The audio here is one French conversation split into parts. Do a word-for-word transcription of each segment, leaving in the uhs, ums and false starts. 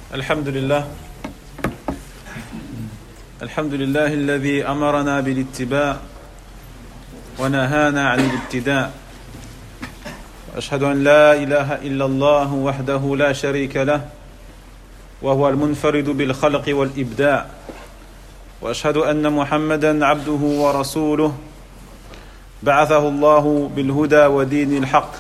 الحمد لله الحمد لله الذي أمرنا بالاتباع ونهانا عن الابتداع، وأشهد أن لا إله إلا الله وحده لا شريك له وهو المنفرد بالخلق والإبداع، وأشهد أن محمدا عبده ورسوله بعثه الله بالهدى ودين الحق،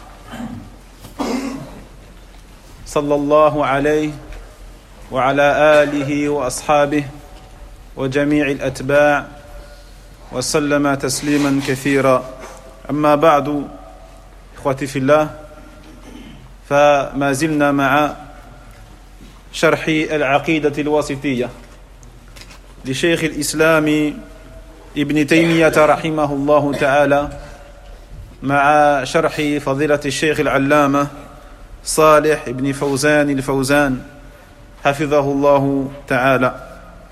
صلى الله عليه وعلى آله وأصحابه وجميع الأتباع وسلم تسليما كثيرا. أما بعد، إخوتي في الله، فما زلنا مع شرح العقيدة الواسطية لشيخ الإسلام ابن تيمية رحمه الله تعالى، مع شرح فضيلة الشيخ العلامة صالح ابن فوزان الفوزان حفظه الله تعالى.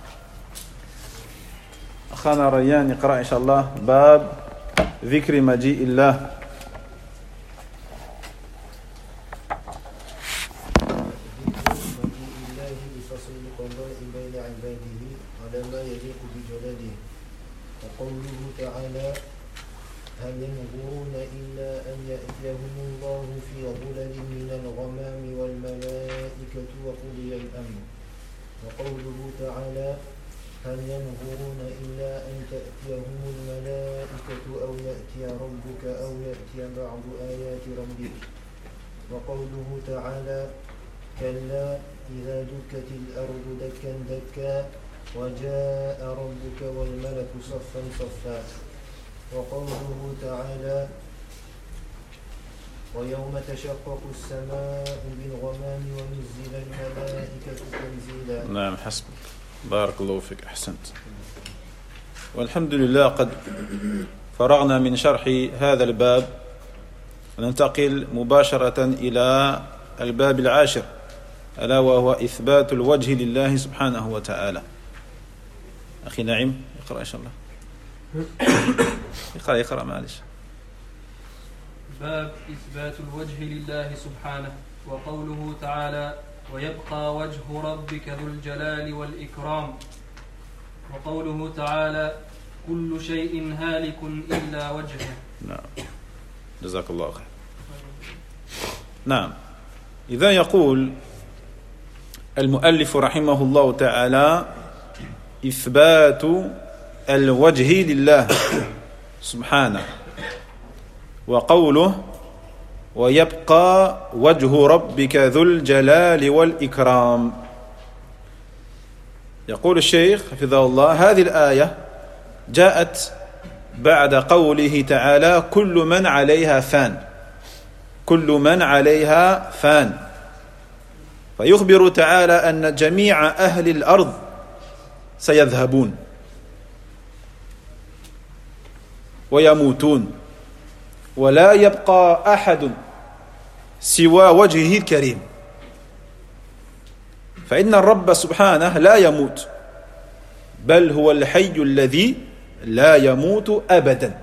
أخانا ريان يقرأ إن شاء الله باب ذكر مجيء الله. وقوله تعالى: هل ينظرون إلا أن يأتيهم الله في ظلل من الغمام والملائكة وقضي الأمر. وقوله تعالى: هل ينظرون إلا أن تأتيهم الملائكة أو يأتي ربك أو يأتي بعض آيات ربك. وقوله تعالى: كلا إذا دكت الأرض دكا دكا وجاء ربك والملك صفا صفا. وقوله تعالى: ويوم تشقق السماء بالغمام ونزل الملائكة تنزيلا. نعم، حسبك، بارك الله فيك، أحسنت. والحمد لله قد فرغنا من شرح هذا الباب، وننتقل مباشرة إلى الباب العاشر، ألا وهو إثبات الوجه لله سبحانه وتعالى. أخي نعيم اقرأ إن شاء الله. اقرأ اقرأ معلش. باب إثبات الوجه لله سبحانه. وقوله تعالى: ويبقى وجه ربك ذو الجلال والإكرام. وقوله تعالى: كل شيء هالك إلا وجهه. نعم، جزاك الله خير. نعم، إذا يقول المؤلف رحمه الله تعالى: إثبات الوجه لله سبحانه، وقوله: ويبقى وجه ربك ذو الجلال والإكرام. يقول الشيخ حفظه الله: هذه الآية جاءت بعد قوله تعالى: كل من عليها فان، كل من عليها فان، فيخبر تعالى أن جميع أهل الأرض سيذهبون ويموتون، ولا يبقى أحد سوى وجهه الكريم، فإن الرب سبحانه لا يموت، بل هو الحي الذي لا يموت أبدا.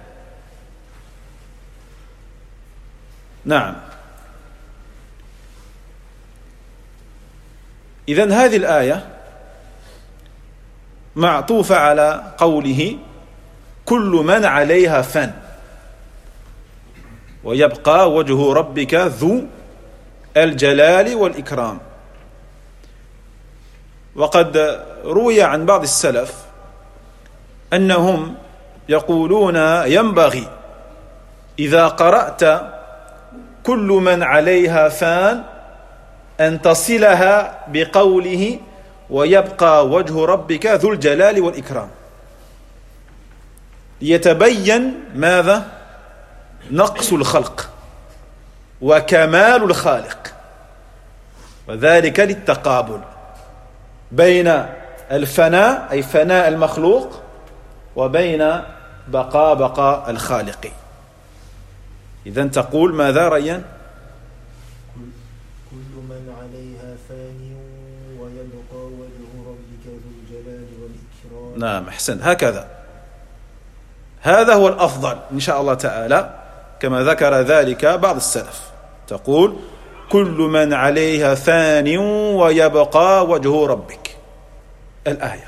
نعم، إذن هذه الآية معطوفة على قوله: كل من عليها فان، ويبقى وجه ربك ذو الجلال والإكرام. وقد روي عن بعض السلف أنهم يقولون: ينبغي إذا قرأت كل من عليها فان أن تصلها بقوله: ويبقى وجه ربك ذو الجلال والإكرام، ليتبين ماذا؟ نقص الخلق وكمال الخالق، وذلك للتقابل بين الفناء أي فناء المخلوق وبين بقاء بقاء الخالق. إذن تقول ماذا ريان؟ كل من عليها فان ويبقى وجه ربك ذو الجلال والإكرام. نعم، أحسن، هكذا، هذا هو الأفضل إن شاء الله تعالى، كما ذكر ذلك بعض السلف. تقول: kullu man alayha fanin wa yabqa wajhu rabbik. Al-aya.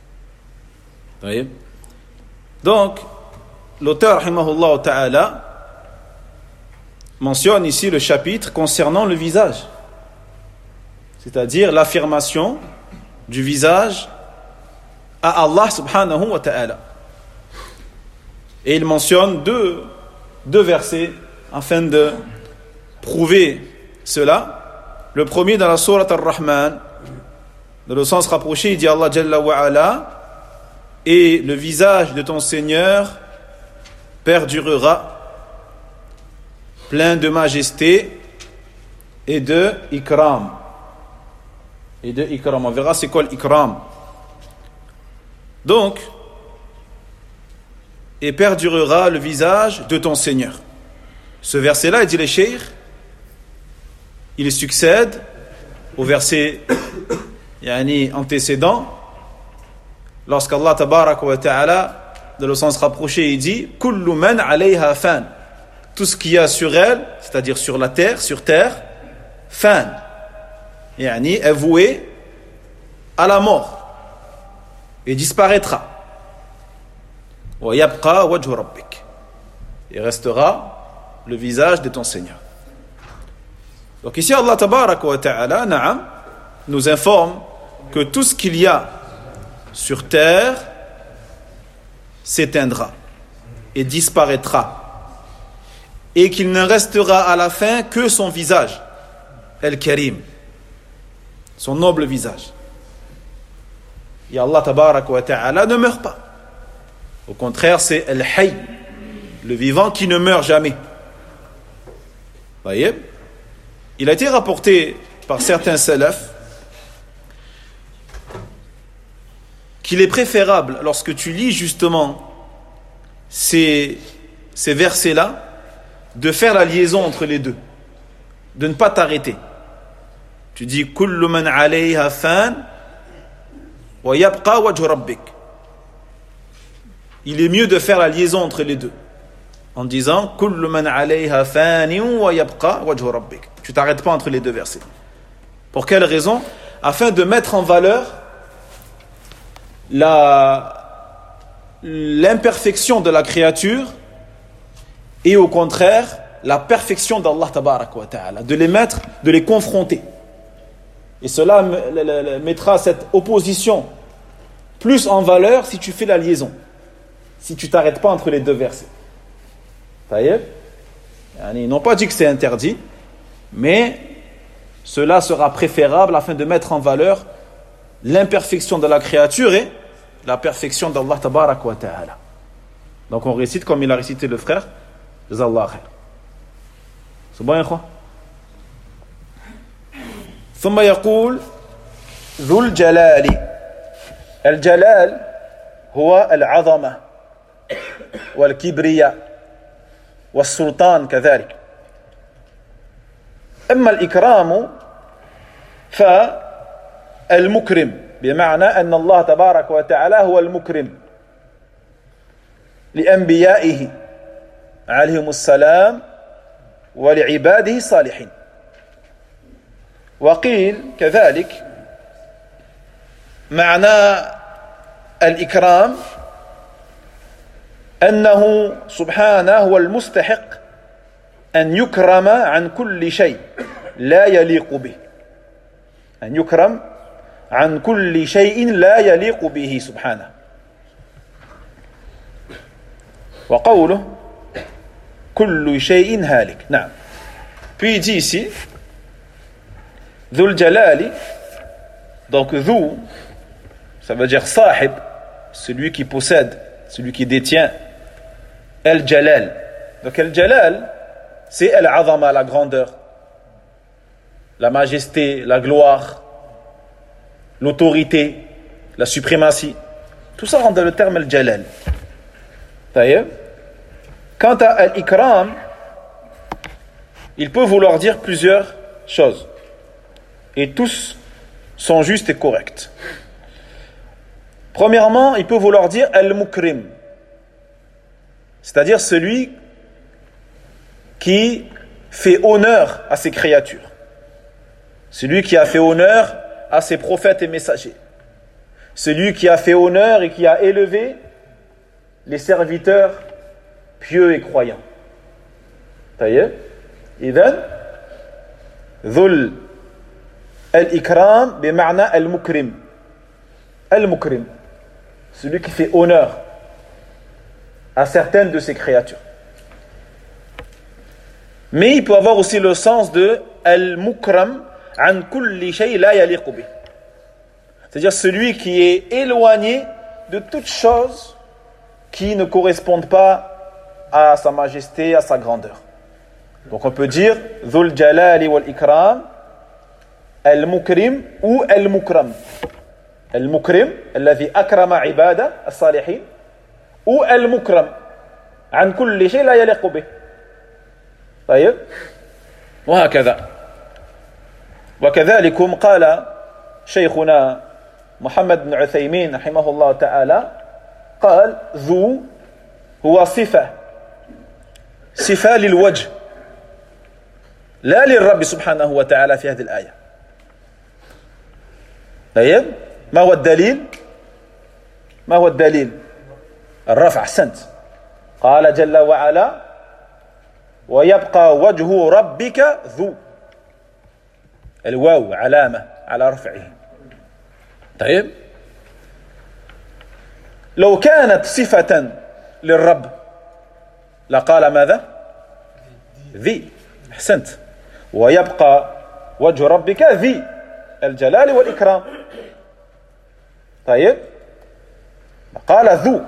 Donc, l'auteur, rahimahullah ta'ala, mentionne ici le chapitre concernant le visage, c'est-à-dire l'affirmation du visage à Allah subhanahu wa ta'ala. Et il mentionne deux, deux versets afin de prouver cela. Le premier dans la sourate Ar-Rahman, dans le sens rapproché, il dit Allah Jalla wa Ala, et le visage de ton Seigneur perdurera plein de majesté et de ikram. Et de ikram. On verra c'est quoi l'ikram. Donc, et perdurera le visage de ton Seigneur. Ce verset-là, il dit les cheikh, il succède au verset yani, antécédent, lorsqu'Allah tabaraka wa ta'ala, dans le sens rapproché, il dit kullu man alayha fan. Tout ce qu'il y a sur elle, c'est-à-dire sur la terre, sur terre, fan, yani, est voué à la mort et disparaîtra. Wa yabqa wajhu rabbik. Il restera le visage de ton Seigneur. Donc ici Allah tabaraka wa ta'ala na'am, nous informe que tout ce qu'il y a sur terre s'éteindra et disparaîtra, et qu'il ne restera à la fin que son visage, Al-Karim, son noble visage. Et Allah tabaraka wa ta'ala ne meurt pas. Au contraire, c'est Al-Hayy, le vivant qui ne meurt jamais. Voyez? Il a été rapporté par certains salafs qu'il est préférable, lorsque tu lis justement ces, ces versets-là, de faire la liaison entre les deux, de ne pas t'arrêter. Tu dis kullu man alayha fan wa yabqa wajhu rabbik. Il est mieux de faire la liaison entre les deux en disant kullu man alayha fanin wa yabqa wajhu rabbik. Tu t'arrêtes pas entre les deux versets. Pour quelle raison? Afin de mettre en valeur la l'imperfection de la créature et au contraire la perfection d'Allah tabarak wa ta'ala, de les mettre, de les confronter. Et cela mettra cette opposition plus en valeur si tu fais la liaison, si tu t'arrêtes pas entre les deux versets. Ils n'ont pas dit que c'est interdit, mais cela sera préférable afin de mettre en valeur l'imperfection de la créature et la perfection d'Allah tabarak wa ta'ala. Donc on récite comme il a récité le frère. Jazallah khair. C'est bon, ikhwa? ثم يقول ذو الجلال. الجلال هو العظمة والكبرياء والسلطان كذلك. أما الإكرام فالمكرم، بمعنى أن الله تبارك وتعالى هو المكرم لأنبيائه عليهم السلام ولعباده الصالحين. وقيل كذلك معنى الإكرام أنه سبحانه هو المستحق أن يكرم عن كل شيء لا يليق به، أن يكرم عن كل شيء لا يليق به سبحانه. وقوله كل شيء هالك. نعم. Puis il dit ici Dhul Jalali, donc Dhu, ça veut dire Sahib, celui qui possède, celui qui détient. El Jalal. Donc El Jalal, c'est El Azama, la grandeur, la majesté, la gloire, l'autorité, la suprématie. Tout ça rentre dans le terme El Jalal. D'ailleurs, quant à El Ikram, il peut vouloir dire plusieurs choses. Et tous sont justes et corrects. Premièrement, il peut vouloir dire Al-Mukrim, c'est-à-dire celui qui fait honneur à ses créatures. celui qui a fait honneur à ses prophètes et messagers, celui qui a fait honneur et qui a élevé les serviteurs pieux et croyants. طيب إذن ذو الإكرام بمعنى المكرم المكرم celui qui fait honneur à certaines de ses créatures. Mais il peut avoir aussi le sens de al-mukram an kulli shay la yaliqu bih, c'est-à-dire celui qui est éloigné de toute chose qui ne correspondent pas à sa majesté, à sa grandeur. Donc on peut dire Dhul Jalali wal Ikram, Al-Mukrim ou Al-Mukram. Al-Mukrim, alladhi akrama ibada as-salihin, ou Al-Mukram, an kulli shay la yaliqu bih. طيب وهكذا. وكذلك قال شيخنا محمد بن عثيمين رحمه الله تعالى قال ذو هو صفة صفة للوجه لا للرب سبحانه وتعالى في هذه الآية. طيب ما هو الدليل؟ ما هو الدليل؟ الرفع. أحسنت. قال جل وعلا ويبقى وجه ربك ذو، الواو علامة على رفعه. طيب لو كانت صفة للرب لقال ماذا؟ ذي. أحسنت. ويبقى وجه ربك ذي الجلال والإكرام. طيب قال ذو،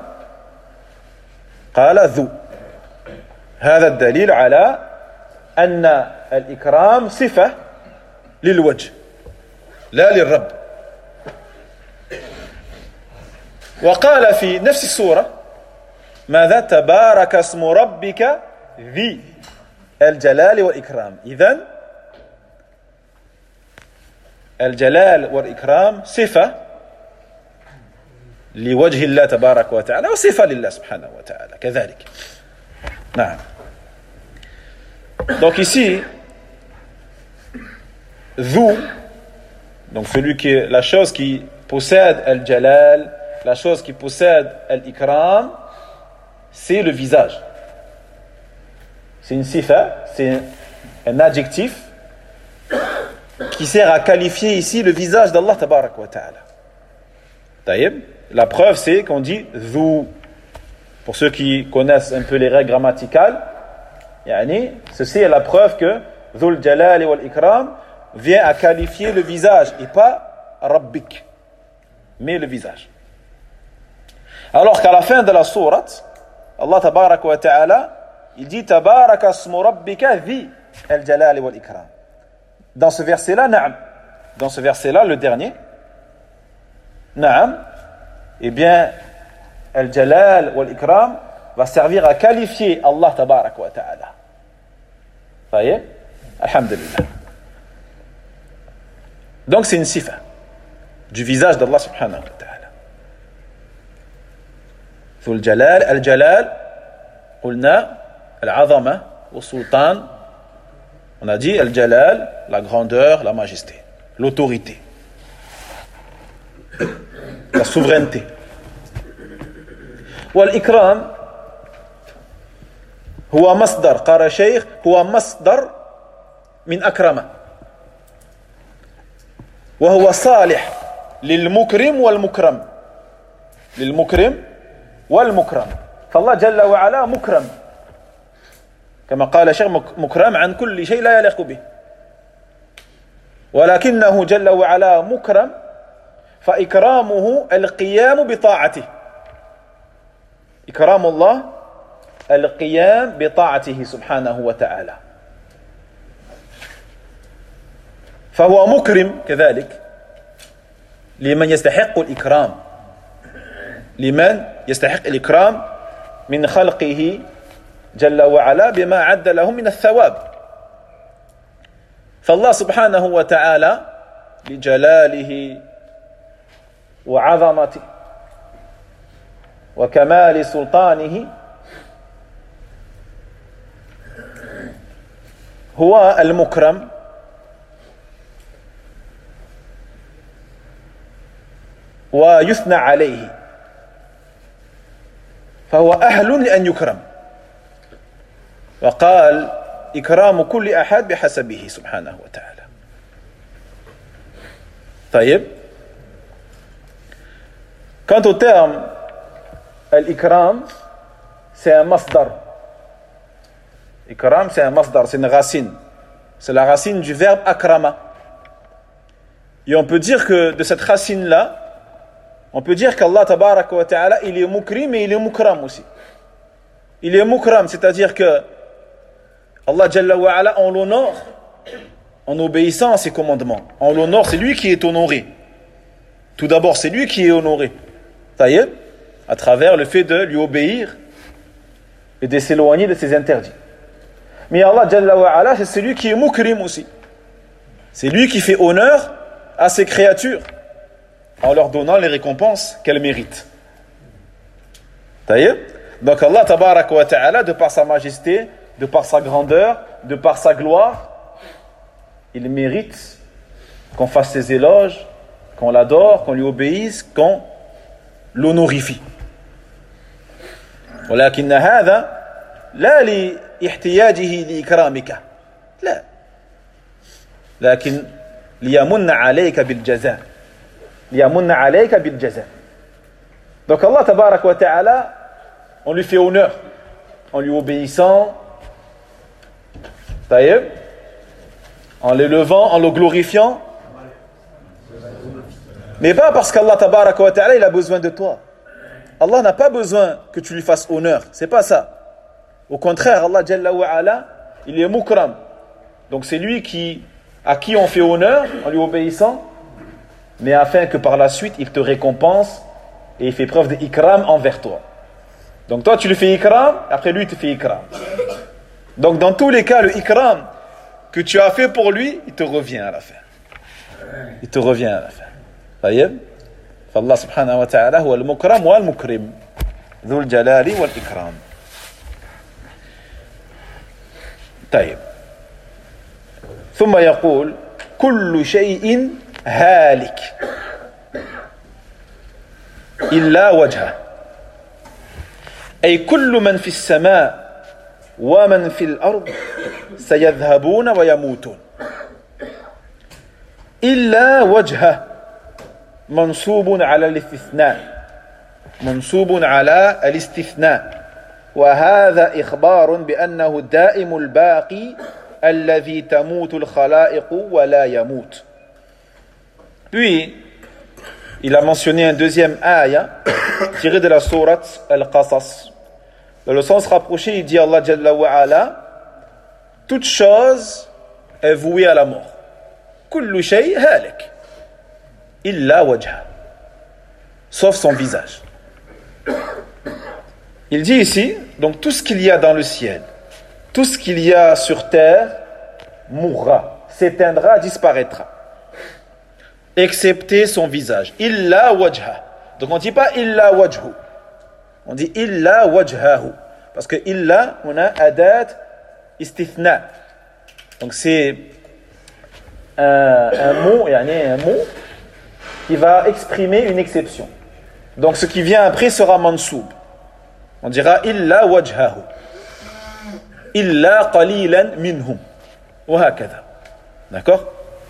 قال ذو. هذا الدليل على أن الإكرام صفة للوجه لا للرب. وقال في نفس السورة ماذا؟ تبارك اسم ربك ذي الجلال والإكرام. إذن الجلال والإكرام صفة لوجه الله تبارك وتعالى وصفة لله سبحانه وتعالى كذلك. نعم. Donc ici ذو, donc celui qui est la chose qui possède al-jalal, la chose qui possède al-ikram, c'est le visage. C'est une sifa, c'est un adjectif qui sert à qualifier ici le visage d'Allah tabarak wa ta'ala. Taïb, la preuve c'est qu'on dit ذو. Pour ceux qui connaissent un peu les règles grammaticales, yani, ceci est la preuve que Dhul Jalali wal Ikram vient à qualifier le visage et pas Rabbik, mais le visage. Alors qu'à la fin de la sourate, Allah tabaraka wa ta'ala, il dit Tabaraka asmu rabbika dhi al jalali wal ikram. Dans ce verset-là, na'am. Dans ce verset-là, le dernier, na'am, eh bien, al jalal wal ikram va servir à qualifier Allah tabaraka wa ta'ala. Voyez? Alhamdulillah. Donc c'est une sifa du visage d'Allah subhanahu wa ta'ala. Dhul Jalal, Al-Jalal, قلنا العظمة والسلطان. On a dit Al-Jalal, la grandeur, la majesté, l'autorité, la souveraineté. والإكرام هو مصدر، قال الشيخ هو مصدر من أكرم، وهو صالح للمكرم والمكرم، للمكرم والمكرم. فالله جل وعلا مكرم كما قال الشيخ مكرم عن كل شيء لا يليق به، ولكنه جل وعلا مكرم فإكرامه القيام بطاعته. إكرام الله القيام بطاعته سبحانه وتعالى، فهو مكرم كذلك لمن يستحق الإكرام، لمن يستحق الإكرام من خلقه جل وعلا بما عد لهم من الثواب. فالله سبحانه وتعالى لجلاله وعظمته وكمال سلطانه هو المكرم ويثنى عليه فهو أهل لأن يكرم. وقال إكرام كل أحد بحسبه سبحانه وتعالى. طيب. Quant au terme al-ikram, c'est un masdar. Ikram, c'est un masdar, c'est une racine. C'est la racine du verbe akrama. Et on peut dire que de cette racine-là, on peut dire qu'Allah tabaraka wa ta'ala, il est mukrim et il est mukram aussi. Il est mukram, c'est-à-dire que Allah Jalla wa ala, on l'honore en obéissant à ses commandements. On l'honore, c'est lui qui est honoré. Tout d'abord, c'est lui qui est honoré. Taïeb, à travers le fait de lui obéir et de s'éloigner de ses interdits. Mais Allah Jalla wa ala, c'est celui qui est mukrim aussi. C'est lui qui fait honneur à ses créatures en leur donnant les récompenses qu'elles méritent. Taïeb. Donc Allah tabaraka wa ta'ala, de par sa majesté, de par sa grandeur, de par sa gloire, il mérite qu'on fasse ses éloges, qu'on l'adore, qu'on lui obéisse, qu'on l'honorifie. ولكن هذا لا لاحتياجه لإكرامك لا لكن ليمن عليك بالجزاء ليمن عليك بالجزاء. Donc Allah tabaraka wa ta'ala, on lui fait honneur en lui obéissant, taïeb, en l'élevant, en le glorifiant, mais pas parce qu'Allah tabaraka wa ta'ala il a besoin de toi. Allah n'a pas besoin que tu lui fasses honneur, c'est pas ça. Au contraire, Allah Jalla wa ala, il est mukram. Donc c'est lui qui, à qui on fait honneur en lui obéissant, mais afin que par la suite il te récompense et il fait preuve d'ikram envers toi. Donc toi tu lui fais ikram, après lui il te fait ikram. Donc dans tous les cas, le ikram que tu as fait pour lui, il te revient à la fin. Il te revient à la fin. طيب فالله سبحانه وتعالى هو المكرم والمكرم ذو الجلال والإكرام. طيب ثم يقول كل شيء هالك إلا وجهه أي كل من في السماء ومن في الأرض سيذهبون ويموتون إلا وجهه منصوب على الاستثناء منصوب على الاستثناء وهذا إخبار بأنه الدائم الباقي الذي تموت الخلائق ولا يموت. Puis il a mentionné un deuxième ayah tiré de la sourate Al-Qasas. Dans le sens rapproché, il dit Allah Jalla wa ala, toute chose est vouée à la mort. Kullu shay halik illa wajha, sauf son visage. Il dit ici, donc tout ce qu'il y a dans le ciel, tout ce qu'il y a sur terre mourra, s'éteindra, disparaîtra, excepté son visage. Illa wajha. Donc on ne dit pas illa wajhu, on dit illa wajhahu, parce que illa, on a adat istithna. Donc c'est un, un mot, yani un mot qui va exprimer une exception. Donc ce qui vient après sera mansoub. On dira illa wajhahu, illa qalilan minhum, wa hakadha. D'accord?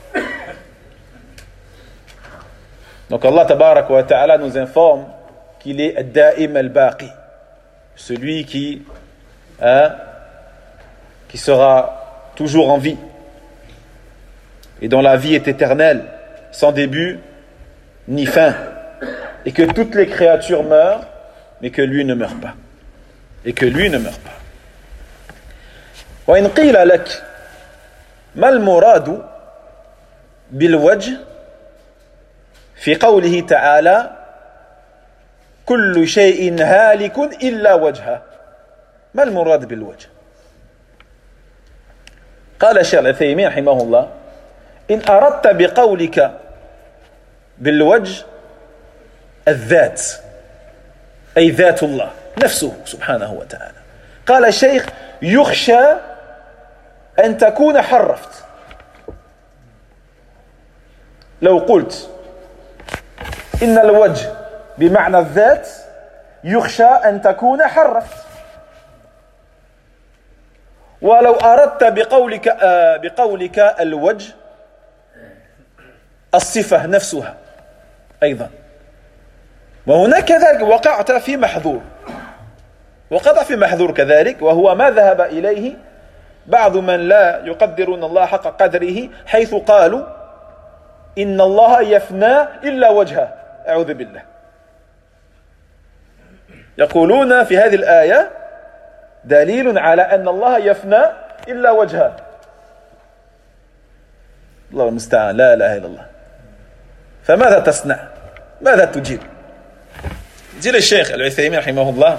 Donc Allah tabaraka wa ta'ala nous informe qu'il est ad-da'im al-baqi, celui qui hein, qui sera toujours en vie et dont la vie est éternelle, sans début ni fin, et que toutes les créatures meurent, mais que lui ne meurt pas, et que lui ne meurt pas. وإن قيل لك ما المراد بالوجه في قوله تعالى كل شيء هالك إلا وجهه، ما المراد بالوجه؟ قال الشيخ العثيمين رحمه الله إن أردت بقولك بالوجه الذات، أي ذات الله نفسه سبحانه وتعالى. قال الشيخ يخشى أن تكون حرفت لو قلت إن الوجه بمعنى الذات يخشى أن تكون حرفت. ولو أردت بقولك آه بقولك الوجه الصفة نفسها أيضا. وهناك كذلك وقعت في محذور، وقع في محذور كذلك، وهو ما ذهب إليه بعض من لا يقدرون الله حق قدره، حيث قالوا إن الله يفنى إلا وجهه. أعوذ بالله. يقولون في هذه الآية دليل على أن الله يفنى إلا وجهه. الله المستعان، لا إله إلا الله. فماذا تصنع؟ ماذا تجيب؟ dit le Cheikh Al-Uthaymin rahimahullah,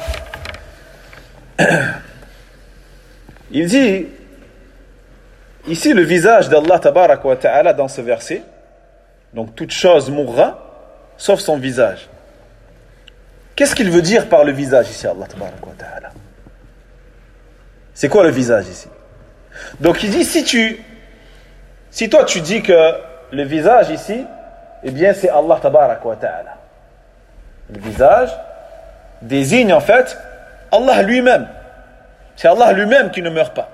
il dit ici le visage d'Allah tabarak wa ta'ala dans ce verset, donc toute chose mourra sauf son visage. Qu'est-ce qu'il veut dire par le visage ici, Allah tabarak wa ta'ala? C'est quoi le visage ici? Donc il dit, si tu si toi tu dis que le visage ici, eh bien c'est Allah tabarak wa ta'ala. Le visage désigne en fait Allah lui-même. C'est Allah lui-même qui ne meurt pas.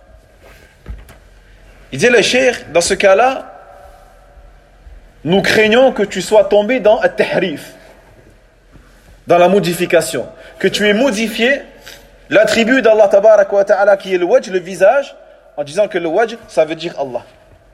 Il dit le cheikh, dans ce cas-là, nous craignons que tu sois tombé dans at-tahrif, dans la modification, que tu aies modifié l'attribut d'Allah tabarak wa ta'ala qui est le wajh, le visage, en disant que le wajh ça veut dire Allah.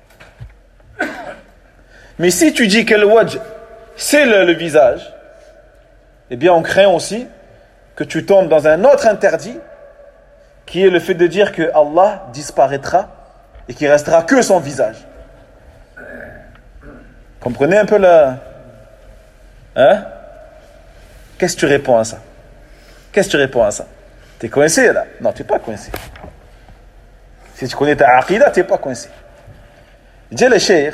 Mais si tu dis que le wajh c'est le, le visage, eh bien on craint aussi que tu tombes dans un autre interdit qui est le fait de dire que Allah disparaîtra et qu'il restera que son visage. Comprenez un peu la... Hein? Qu'est-ce que tu réponds à ça? Qu'est-ce que tu réponds à ça? T'es coincé là? Non, tu n'es pas coincé. Si tu connais ta aqida, tu n'es pas coincé. Dit le cheikh,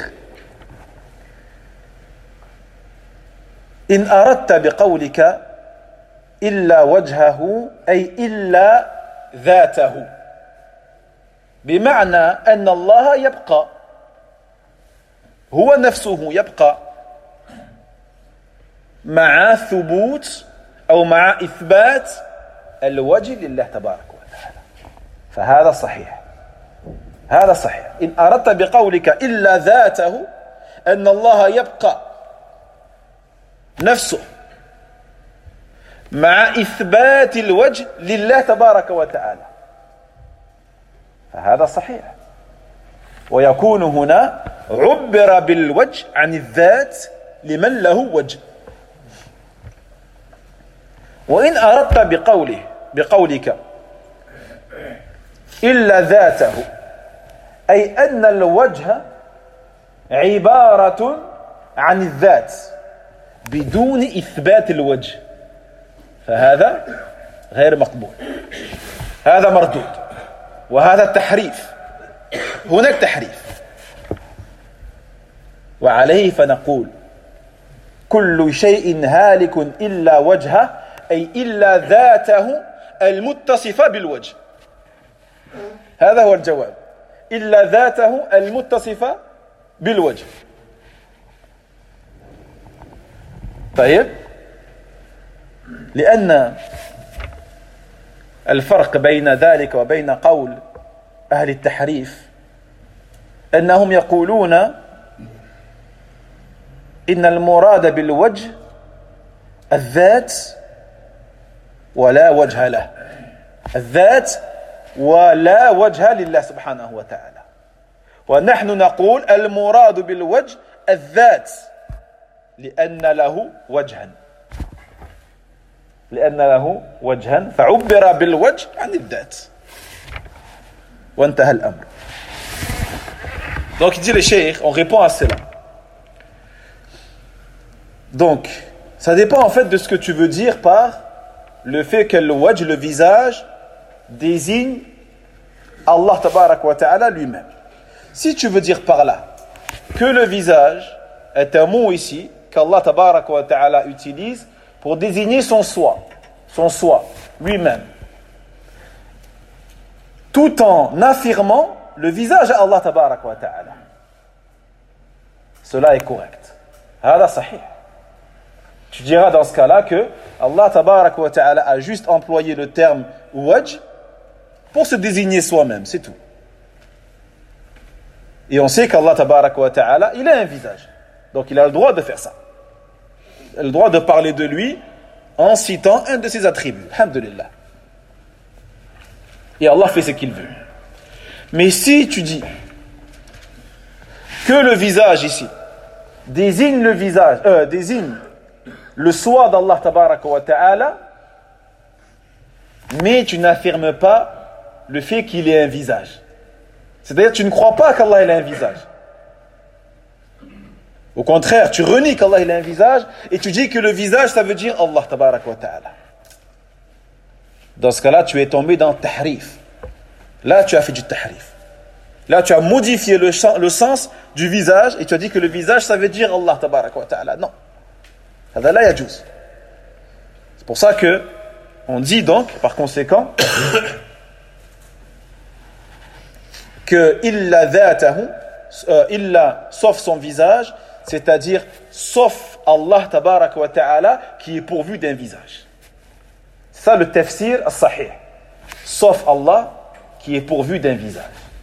إن أردت بقولك إلا وجهه أي إلا ذاته، بمعنى أن الله يبقى، هو نفسه يبقى مع ثبوت أو مع إثبات الوجه لله تبارك وتعالى، فهذا صحيح. هذا صحيح. إن أردت بقولك إلا ذاته أن الله يبقى نفسه مع إثبات الوجه لله تبارك وتعالى، فهذا صحيح. ويكون هنا عبر بالوجه عن الذات لمن له وجه. وإن أردت بقوله بقولك إلا ذاته أي أن الوجه عبارة عن الذات بدون إثبات الوجه، فهذا غير مقبول، هذا مردود، وهذا تحريف، هناك تحريف. وعليه فنقول كل شيء هالك إلا وجهه أي إلا ذاته المتصفة بالوجه. هذا هو الجواب، إلا ذاته المتصفة بالوجه. طيب، لأن الفرق بين ذلك وبين قول أهل التحريف أنهم يقولون إن المراد بالوجه الذات ولا وجه له، الذات ولا وجه لله سبحانه وتعالى. ونحن نقول المراد بالوجه الذات لأن له وجها، لأن له وجها فعبر بالوجه عن الذات وانتهى الأمر. Donc il dit le cheikh, on répond à cela. Donc ça dépend en fait de ce que tu veux dire par le fait que le wajh, le visage, désigne Allah tabarak wa ta'ala lui-même. Si tu veux dire par là que le visage est un mot ici qu'Allah tabarak wa ta'ala utilise pour désigner son soi, son soi, lui-même, tout en affirmant le visage à Allah tabarak wa ta'ala, cela est correct. هذا صحيح. Tu diras dans ce cas-là que Allah tabaraka wa ta'ala a juste employé le terme wajh pour se désigner soi-même, c'est tout. Et on sait qu'Allah tabaraka wa ta'ala, il a un visage. Donc il a le droit de faire ça. Il a le droit de parler de lui en citant un de ses attributs. Alhamdulillah. Et Allah fait ce qu'il veut. Mais si tu dis que le visage ici désigne le visage, euh, désigne le soi d'Allah tabaraka wa ta'ala, mais tu n'affirmes pas le fait qu'il ait un visage. C'est-à-dire tu ne crois pas qu'Allah ait un visage. Au contraire, tu renies qu'Allah ait un visage et tu dis que le visage ça veut dire Allah tabaraka wa ta'ala. Dans ce cas-là, tu es tombé dans tahrif. Là, tu as fait du tahrif. Là, tu as modifié le, le sens du visage et tu as dit que le visage, ça veut dire Allah tabaraka wa ta'ala. Non. Hada la yajouz. C'est pour ça que on dit donc, par conséquent, que illa dhatahu, euh, illa, sauf son visage, c'est-à-dire sauf Allah tabaraka wa ta'ala qui est pourvu d'un visage. C'est ça le tafsir as-sahih. Sauf Allah qui est pourvu d'un visage.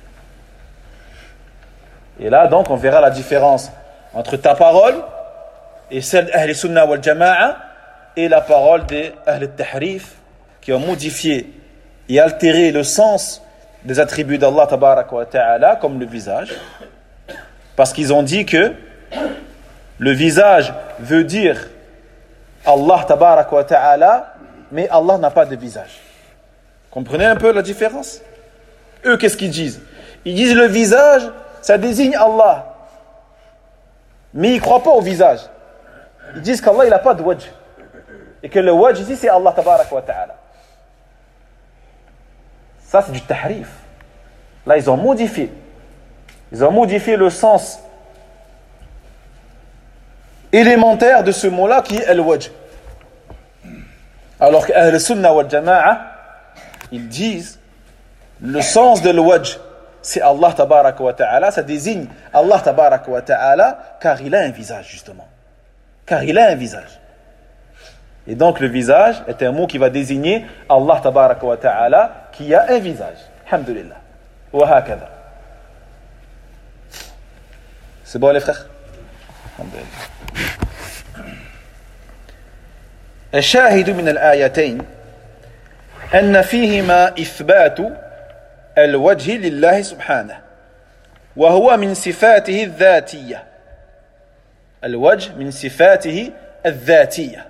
Et là, donc, on verra la différence entre ta parole et celle d'Ahl Sunnah wal Jama'a et la parole des Ahl Tahrif qui ont modifié et altéré le sens des attributs d'Allah tabaraka wa ta'ala comme le visage parce qu'ils ont dit que le visage veut dire Allah tabaraka wa ta'ala mais Allah n'a pas de visage. Comprenez un peu la différence? Eux, qu'est-ce qu'ils disent? Ils disent le visage ça désigne Allah. Mais ils ne croient pas au visage. Ils disent qu'Allah, il n'a pas de wajh. Et que le wajh ici, c'est Allah tabaraka wa ta'ala. Ça, c'est du tahrif. Là, ils ont modifié. Ils ont modifié le sens élémentaire de ce mot-là qui est al-wajh. Alors qu'Ahl Sunnah wal Jama'a, ils disent le sens de al-wajh c'est Allah tabaraka wa ta'ala, ça désigne Allah tabaraka wa ta'ala car il a un visage justement. Car il a un visage. Et donc le visage est un mot qui va désigner Allah tabaraka wa ta'ala qui a un visage. Alhamdulillah. Wa hakadha. C'est bon les frères? Alhamdulillah. الشاهد من الآيتين أن فيهما إثبات الوجه لله سبحانه وهو من صفاته الذاتية الوجه من صفاته الذاتية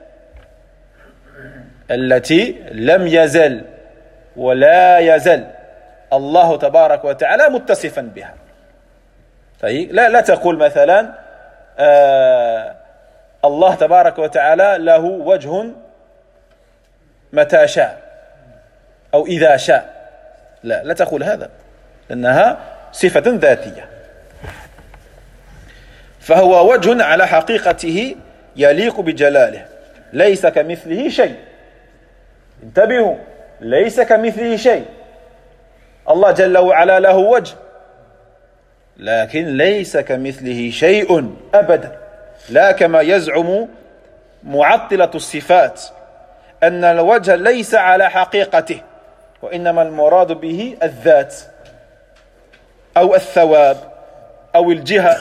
التي لم يزل ولا يزل الله تبارك وتعالى متصفا بها طيب لا لا تقول مثلا آه الله تبارك وتعالى له وجه متى شاء أو إذا شاء لا لا تقول هذا لأنها صفة ذاتية فهو وجه على حقيقته يليق بجلاله ليس كمثله شيء انتبهوا ليس كمثله شيء الله جل وعلا له وجه لكن ليس كمثله شيء أبدا لا كما يزعم معطلة الصفات أن الوجه ليس على حقيقته وإنما المراد به الذات أو الثواب أو الجهة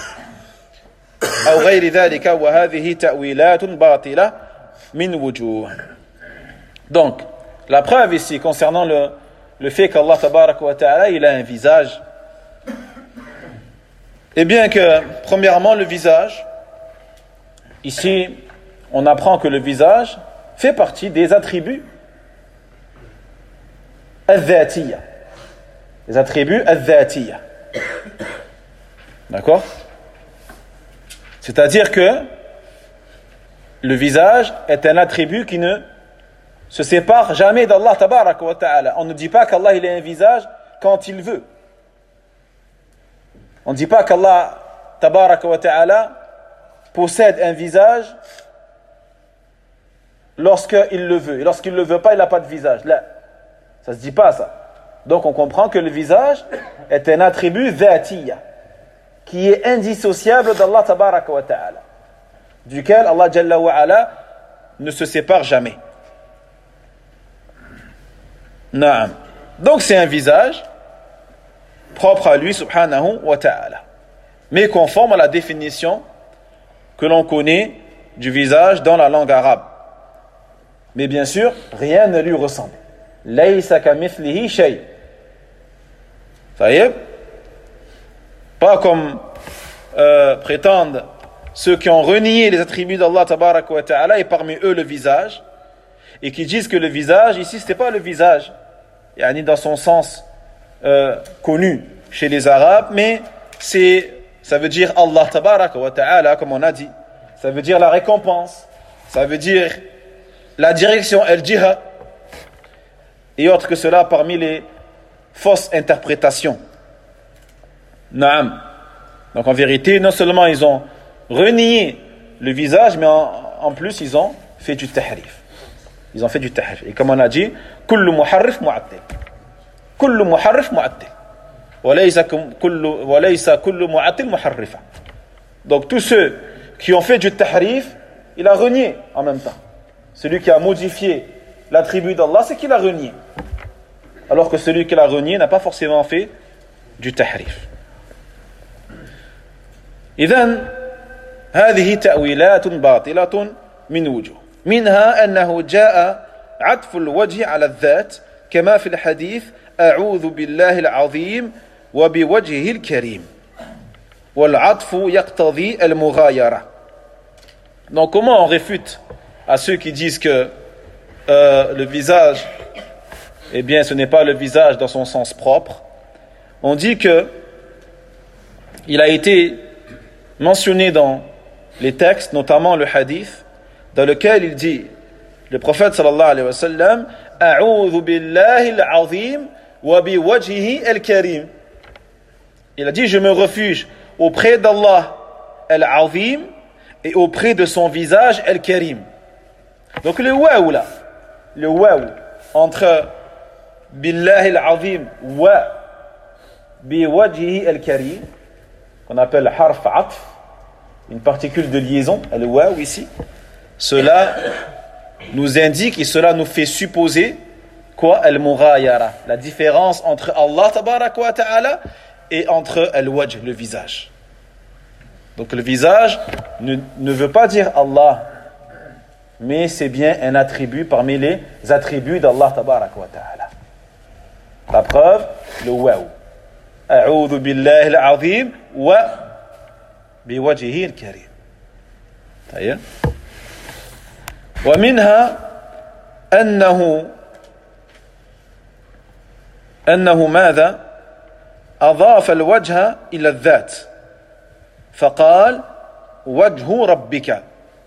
أو غير ذلك وهذه تأويلات باطلة من وجوه. Donc, la preuve ici concernant le, le fait qu'Allah tabaraka wa ta'ala il a un visage, eh bien que premièrement le visage, ici on apprend que le visage fait partie des attributs al-dhatiyya, les attributs al-dhatiyya. D'accord? C'est-à-dire que le visage est un attribut qui ne se sépare jamais d'Allah tabaraka wa ta'ala. On ne dit pas qu'Allah il a un visage quand il veut. On ne dit pas qu'Allah tabaraka wa ta'ala possède un visage lorsqu'il le veut. Et lorsqu'il ne le veut pas, il n'a pas de visage. Là, ça ne se dit pas ça. Donc on comprend que le visage est un attribut dhatiyya qui est indissociable d'Allah tabaraka wa ta'ala. duquel Allah Jalla wa Ala ne se sépare jamais. Naam. Donc c'est un visage propre à lui, subhanahu wa ta'ala, mais conforme à la définition que l'on connaît du visage dans la langue arabe. Mais bien sûr, rien ne lui ressemble. Laysa kamithlihi shay. Ça y est? Pas comme euh, prétendent ceux qui ont renié les attributs d'Allah tabaraka wa ta'ala, et parmi eux le visage, et qui disent que le visage, ici, ce n'est pas le visage, yani dans son sens euh, connu chez les Arabes, mais c'est, ça veut dire Allah tabaraka wa ta'ala, comme on a dit. Ça veut dire la récompense, ça veut dire la direction, al-jiha, et autre que cela parmi les fausses interprétations. Naam. Donc en vérité, non seulement ils ont renié le visage, mais en, en plus ils ont fait du tahrif. Ils ont fait du tahrif. Et comme on a dit, kullu muharrif mu'attil. Kullu muharrif mu'attil. Wa laysa kullu wa laysa kullu mu'attil muharrifa. Donc tous ceux qui ont fait du tahrif, il a renié en même temps. Celui qui a modifié l'attribut d'Allah, c'est qu'il a renié. Alors que celui qui l'a renié n'a pas forcément fait du tahrif. إذن هذه تأويلات باطلة من وجوه منها أنه جاء عطف الوجه على الذات كما في الحديث أعوذ بالله العظيم وبوجهه الكريم والعطف يقتضي المغايرة. Donc comment on réfute à ceux qui disent que euh, le visage, eh bien ce n'est pas le visage dans son sens propre? On dit que il a été mentionné dans les textes, notamment le hadith, dans lequel il dit, le prophète sallallahu alayhi wa sallam, A'udhu billahi al-azim wa bi wajhihi al-karim. Il a dit, je me refuge auprès d'Allah al-azim et auprès de son visage al-karim. Donc le waw là, le waw entre billahi al-azim wa bi wajhihi al-karim, qu'on appelle harf atf, une particule de liaison, le waw ici, cela nous indique et cela nous fait supposer quoi? Al-mughayara, la différence entre Allah tabaraka wa ta'ala et entre al-wajh, le visage. Donc le visage ne, ne veut pas dire Allah, mais c'est bien un attribut parmi les attributs d'Allah tabaraka wa ta'ala. La preuve, le waw. أعوذ بالله العظيم وبوجهه الكريم. طيب. ومنها أنه أنه ماذا؟ أضاف الوجه إلى الذات فقال وجه ربك.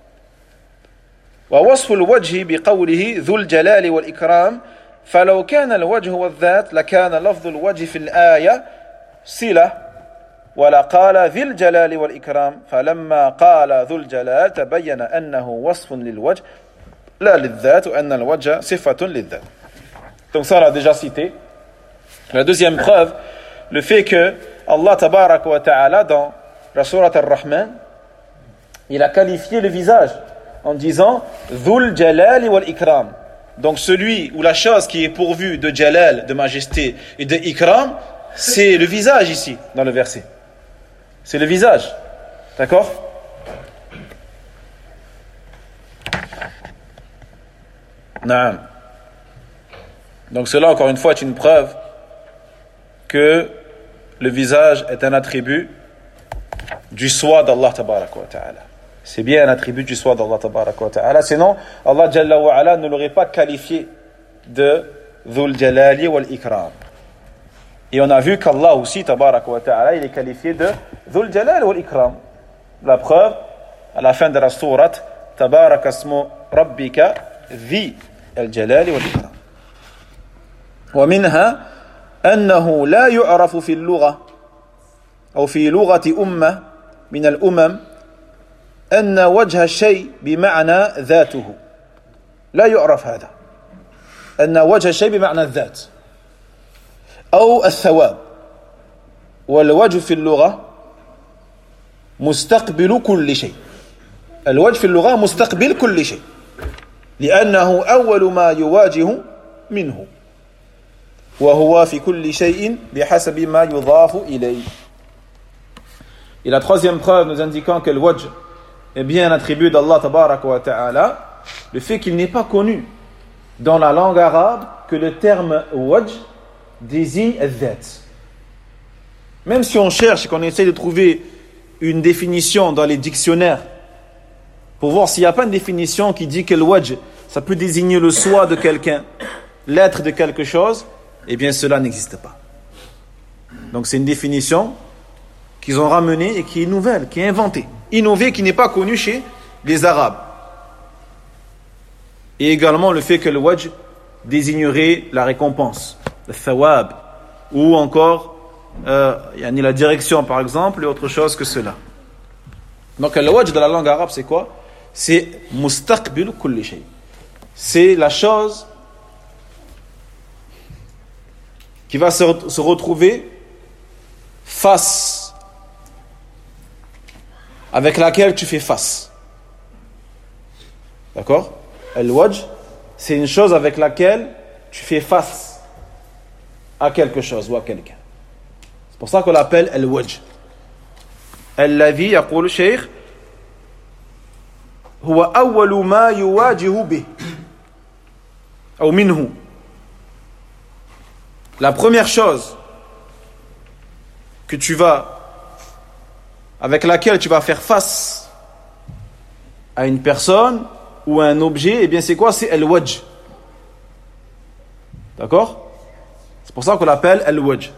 ووصف الوجه بقوله ذو الجلال والإكرام فلو كان الوجه والذات لكان لفظ الوجه في الآية صلة ولا قال ذي الجلال والإكرام فلما قال ذو الجلال تبين أنه وصف للوجه لا للذات وأن الوجه صفة للذات. Donc ça on l'a déjà cité. La deuxième preuve, le fait que Allah tabarak wa ta'ala dans la sourate Ar-Rahman, il a qualifié le visage en disant Dhul Jalali wal Ikram. Donc celui ou la chose qui est pourvue de Jalal, de majesté et de Ikram, c'est le visage ici, dans le verset. C'est le visage. D'accord? Naam. Donc cela, encore une fois, est une preuve que le visage est un attribut du soi d'Allah tabaraka wa ta'ala. C'est bien un attribut du soi d'Allah tabaraka wa ta'ala. Sinon, Allah Jalla wa ala ne l'aurait pas qualifié de Dhul Jalali wal Ikram. Et on a vu qu'Allah aussi, tabaraka wa ta'ala, il est qualifié de Dhul Jalal wal Ikram. La preuve, à la fin de la sourate, Tabaraka asmu rabbika dhi al-jalali wal Ikram. ومنها أنه لا يعرف في اللغة أو في لغة أمة من الأمم أن وجه الشيء بمعنى ذاته. لا يعرف هذا أن وجه الشيء بمعنى الذات أو الثواب. والوجه في اللغة مستقبل كل شيء الوجه في اللغة مستقبل كل شيء لأنه أول ما يواجه منه وهو في كل شيء بحسب ما يضاف إليه. Et la troisième preuve nous indiquant que le wajh est bien un attribut d'Allah tabaraka wa ta'ala, le fait qu'il n'est pas connu dans la langue arabe que le terme wajh désigne al-dhat. Même si on cherche et qu'on essaie de trouver une définition dans les dictionnaires pour voir s'il n'y a pas une définition qui dit que le wajh, ça peut désigner le soi de quelqu'un, l'être de quelque chose, eh bien cela n'existe pas. Donc c'est une définition qu'ils ont ramenée et qui est nouvelle, qui est inventée, innovée, qui n'est pas connue chez les Arabes. Et également le fait que le wajh désignerait la récompense, le thawab, ou encore euh, yani la direction par exemple, et autre chose que cela. Donc le wajh de la langue arabe c'est quoi? C'est mustaqbil kulli shay. C'est la chose qui va se, re- se retrouver face, avec laquelle tu fais face. D'accord? Al-wajh, c'est une chose avec laquelle tu fais face à quelque chose ou à quelqu'un. C'est pour ça qu'on l'appelle al-wajh. الذي يقول الشيخ هو أول ما يواجه به أو منه. La première chose que tu vas, avec laquelle tu vas faire face à une personne ou à un objet, eh bien c'est quoi? C'est al-wajh. D'accord? C'est pour ça qu'on l'appelle al-wajh.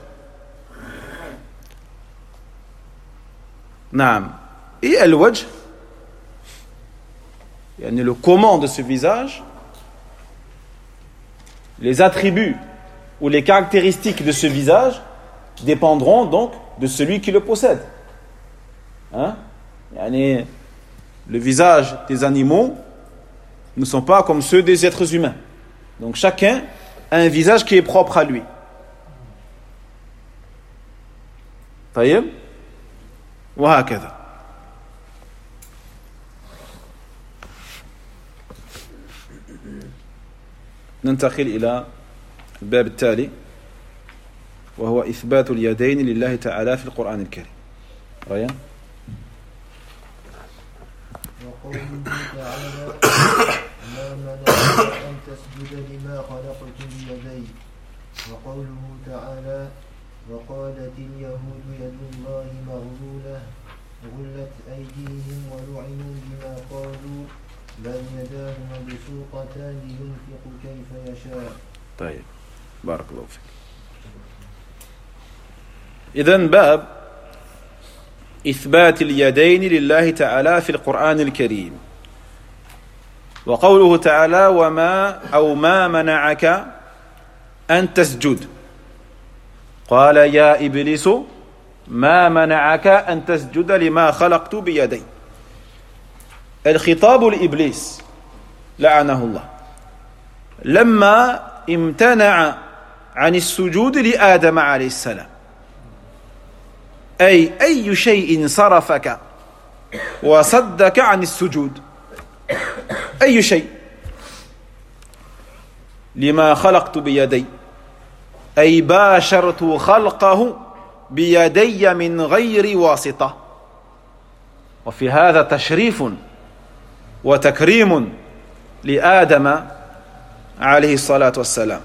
Naam. Et al-wajh, le comment de ce visage, les attributs ou les caractéristiques de ce visage dépendront donc de celui qui le possède. Hein? Yani, le visage des animaux ne sont pas comme ceux des êtres humains. Donc chacun a un visage qui est propre à lui. طيب وهكذا. ننتقل إلى الباب التالي وهو إثبات اليدين لله تعالى في القرآن الكريم. ريان. وقوله تعالى ما منعك أن تسجد لما خلقت بيدي. وقوله تعالى وقالت اليهود يد الله مغلولة غلت أيديهم ولعنوا بما قالوا بل يداه مبسوطتان ينفق كيف يشاء. طيب بارك الله فيك. إذن باب إثبات اليدين لله تعالى في القرآن الكريم. وقوله تعالى وما أو ما منعك أن تسجد قال يا إبليس ما منعك أن تسجد لما خلقت بيدي. الخطاب لإبليس لعنه الله لما امتنع عن السجود لآدم عليه السلام. أي أي شيء صرفك وصدك عن السجود؟ أي شيء؟ لما خلقت بيدي أي باشرت خلقه بيدي من غير واسطة. وفي هذا تشريف وتكريم لآدم عليه الصلاة والسلام.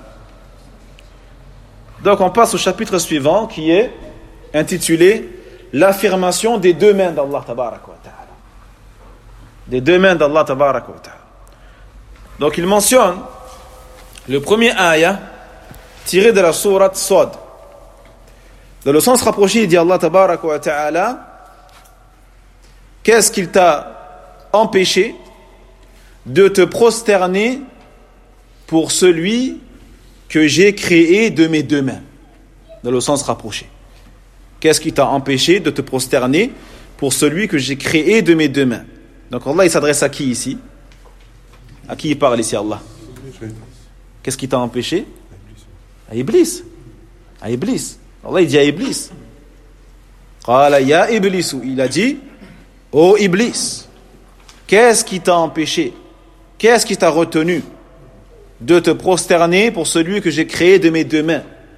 Donc on passe au chapitre suivant qui est intitulé l'affirmation des deux mains d'Allah tabaraka wa ta'ala. Des deux mains d'Allah tabaraka wa ta'ala. Donc il mentionne le premier ayah tiré de la sourate Sad. Dans le sens rapproché, il dit Allah tabaraka wa ta'ala qu'est-ce qu'il t'a empêché de te prosterner pour celui que j'ai créé de mes deux mains. Dans le sens rapproché. Qu'est-ce qui t'a empêché de te prosterner pour celui que j'ai créé de mes deux mains? Donc Allah il s'adresse à qui ici? À qui il parle ici Allah? Qu'est-ce qui t'a empêché? À Iblis. À Iblis. Allah il dit à Iblis. Qala ya Iblisu. Il a dit ô Iblis. qu'est-ce qui t'a empêché, qu'est-ce qui t'a retenu de te prosterner pour celui que j'ai créé de mes deux mains?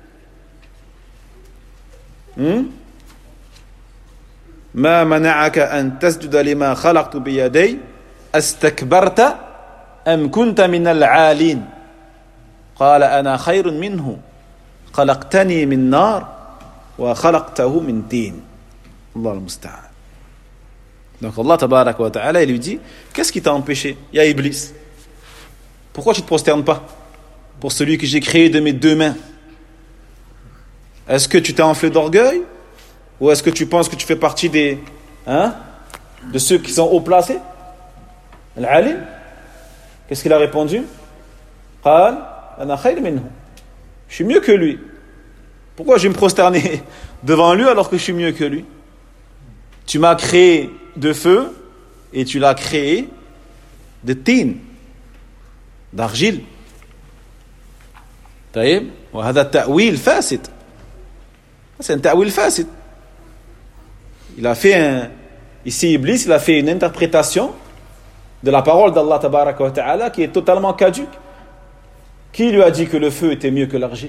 Hmm? ما منعك أن تسجد لما خلقت بيدي أستكبرت أم كنت من العالين قال أنا خير منه خلقتني من نار وخلقته من طين الله المستعان. Donc Allah tabaraka wa ta'ala il lui dit, qu'est-ce qui t'a empêché? Il y a Iblis. Pourquoi tu ne te prosternes pas pour celui que j'ai créé de mes deux mains? Est-ce que tu t'es enflé d'orgueil? Ou est-ce que tu penses que tu fais partie des, hein, de ceux qui sont haut placés? Al-alim. Qu'est-ce qu'il a répondu? Qal ana khayr minhu. Je suis mieux que lui. Pourquoi je vais me prosterner devant lui alors que je suis mieux que lui? Tu m'as créé de feu et tu l'as créé de tin, d'argile. طيب وهذا التأويل فاسد. C'est un ta'wil fasid. Il a fait un, ici Iblis, il a fait une interprétation de la parole d'Allah tabaraka wa ta'ala qui est totalement caduque. Qui lui a dit que le feu était mieux que l'argile?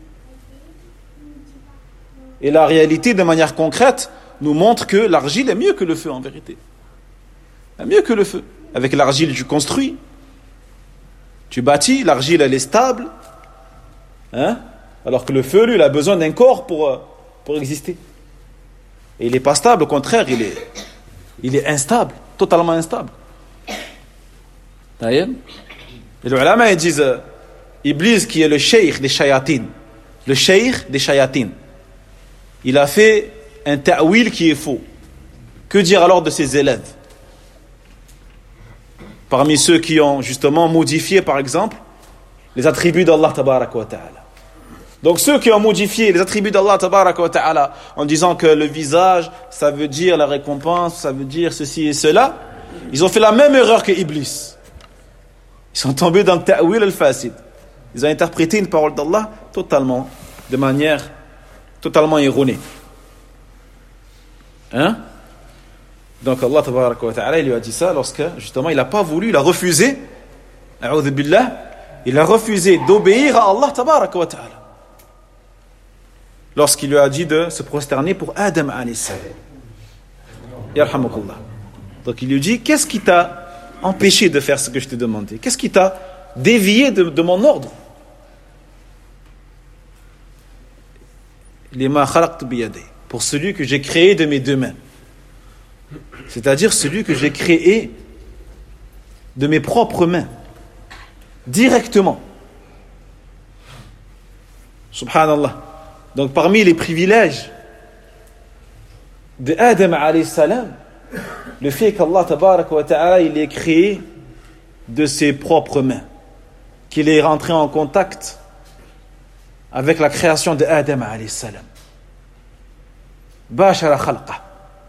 Et la réalité, de manière concrète, nous montre que l'argile est mieux que le feu en vérité. Mieux que le feu. Avec l'argile, tu construis, tu bâtis, l'argile elle est stable, hein? Alors que le feu, lui, il a besoin d'un corps pour, pour exister. Et il n'est pas stable, au contraire, il est, il est instable, totalement instable. Et les ulama, ils disent, Iblis qui est le cheikh des shayatin, le cheikh des shayatin, il a fait un ta'wil qui est faux. Que dire alors de ses élèves? Parmi ceux qui ont justement modifié, par exemple, les attributs d'Allah tabaraka wa ta'ala. Donc ceux qui ont modifié les attributs d'Allah tabaraka wa ta'ala en disant que le visage, ça veut dire la récompense, ça veut dire ceci et cela, ils ont fait la même erreur que Iblis. Ils sont tombés dans le ta'wil al-fasid. Ils ont interprété une parole d'Allah totalement, de manière totalement erronée. Hein? Donc Allah tabaraka wa ta'ala, il lui a dit ça lorsque justement il n'a pas voulu, il a refusé, a'udhu billah, il a refusé d'obéir à Allah tabaraka wa ta'ala. Lorsqu'il lui a dit de se prosterner pour Adam alayhi salam. Yarhamukallah. Donc il lui dit, qu'est-ce qui t'a empêché de faire ce que je t'ai demandé? Qu'est-ce qui t'a dévié de, de mon ordre? Lima khalaqtu biyadi, pour celui que j'ai créé de mes deux mains. C'est-à-dire celui que j'ai créé de mes propres mains, directement. Subhanallah. Donc parmi les privilèges de Adam alayhi salam, le fait qu'Allah tabaraka wa ta'ala il est créé de ses propres mains, qu'il est rentré en contact avec la création de Adam alayhi salam. Bashara khalqa.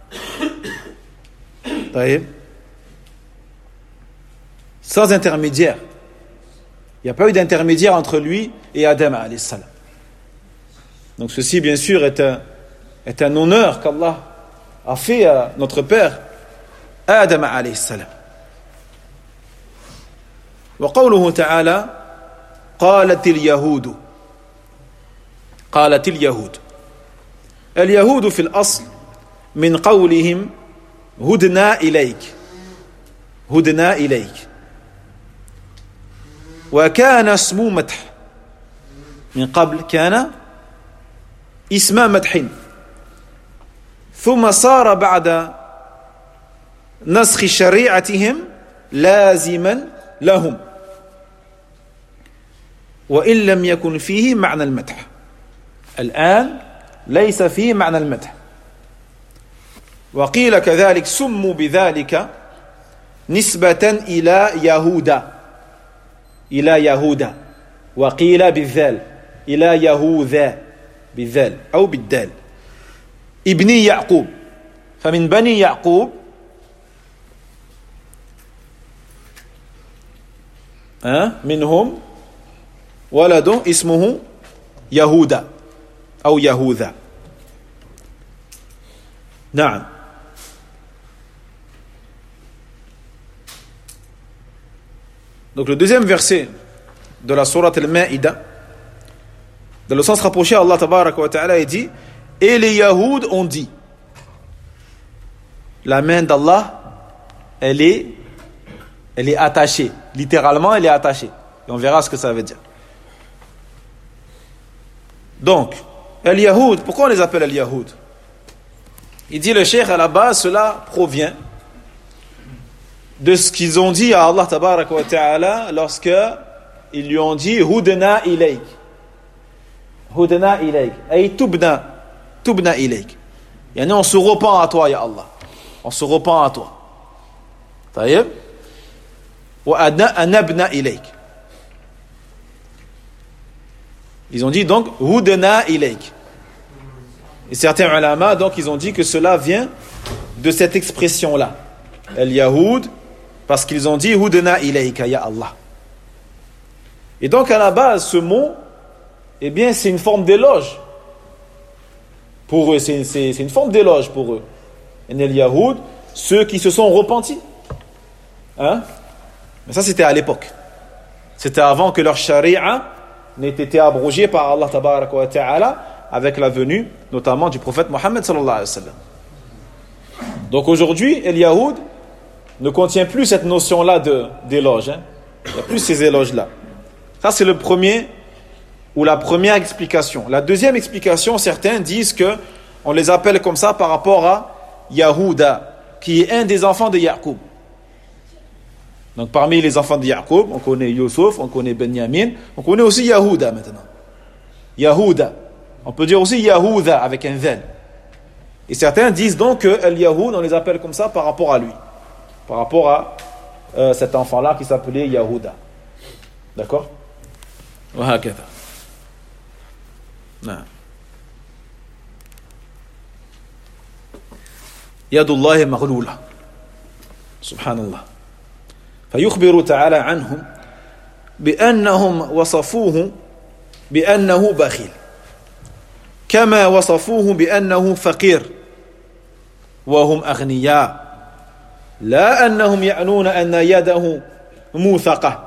Sans intermédiaire. Il n'y a pas eu d'intermédiaire entre lui et Adam alayhi salam. Donc ceci bien sûr est un, est un honneur qu'Allah a fait à notre père Adam alayhi salam. وقوله تعالى قالت اليهود قالت اليهود اليهود في الأصل من قولهم هدنا إليك هدنا إليك وكان اسم مدح من قبل كان اسم مدح ثم صار بعد نسخ شريعتهم لازما لهم وإن لم يكن فيه معنى المدح. الآن ليس فيه معنى المدح. وقيل كذلك سموا بذلك نسبة إلى يهوذا إلى يهوذا وقيل بالذال إلى يهوذا بالذال أو بالدال ابن يعقوب فمن بني يعقوب منهم ولد اسمه يهوذا أو يهوذا. نعم. Donc le deuxième verset de la sourate Al-Ma'ida, dans le sens rapproché, Allah tabaraka wa ta'ala dit, et les Yahoud ont dit, la main d'Allah, elle est, elle est attachée. Littéralement, elle est attachée. Et on verra ce que ça veut dire. Donc, Al-Yahoud, pourquoi on les appelle Al-Yahoud? Il dit le cheikh, à la base, cela provient de ce qu'ils ont dit à Allah tabaraka wa ta'ala lorsque ils lui ont dit Hudna ilayk. Hudna ilayk. Ay tubna. Tubna ilayk. Yani on se repent à toi, ya Allah. On se repent à toi. Taïb. Wa anabna ilayk. Ils ont dit donc Hudna ilayk. Et certains ulama, donc, ils ont dit que cela vient de cette expression-là. Al-Yahoud, parce qu'ils ont dit Hudna ilayka ya Allah. Et donc, à la base, ce mot, eh bien, c'est une forme d'éloge. Pour eux, c'est, c'est, c'est une forme d'éloge pour eux. Et Al-Yahoud, ceux qui se sont repentis. Hein? Mais ça, c'était à l'époque. C'était avant que leur charia n'ait été abrogée par Allah tabaraka wa ta'ala, avec la venue notamment du prophète Mohammed sallallahu alayhi wa sallam. Donc aujourd'hui, El Yahoud ne contient plus cette notion-là de, d'éloge. Hein. Il n'y a plus ces éloges-là. Ça, c'est le premier, ou la première explication. La deuxième explication, certains disent que on les appelle comme ça par rapport à Yahuda, qui est un des enfants de Yaqub. Donc parmi les enfants de Yaqub, on connaît Yusuf, on connaît Benyamin, on connaît aussi Yahuda maintenant. Yahuda. On peut dire aussi Yahuda avec un zel. Et certains disent donc que El-Yahoud, on les appelle comme ça par rapport à lui. Par rapport à euh, cet enfant-là qui s'appelait Yahuda. D'accord? وهكذا. نعم. يد الله مغلولة. سبحان الله. فيخبر تعالى عنهم بأنهم وصفوه بأنه بخيل. كما وصفوه بأنه فقير وهم أغنياء لا أنهم يعنون أن يده موثقة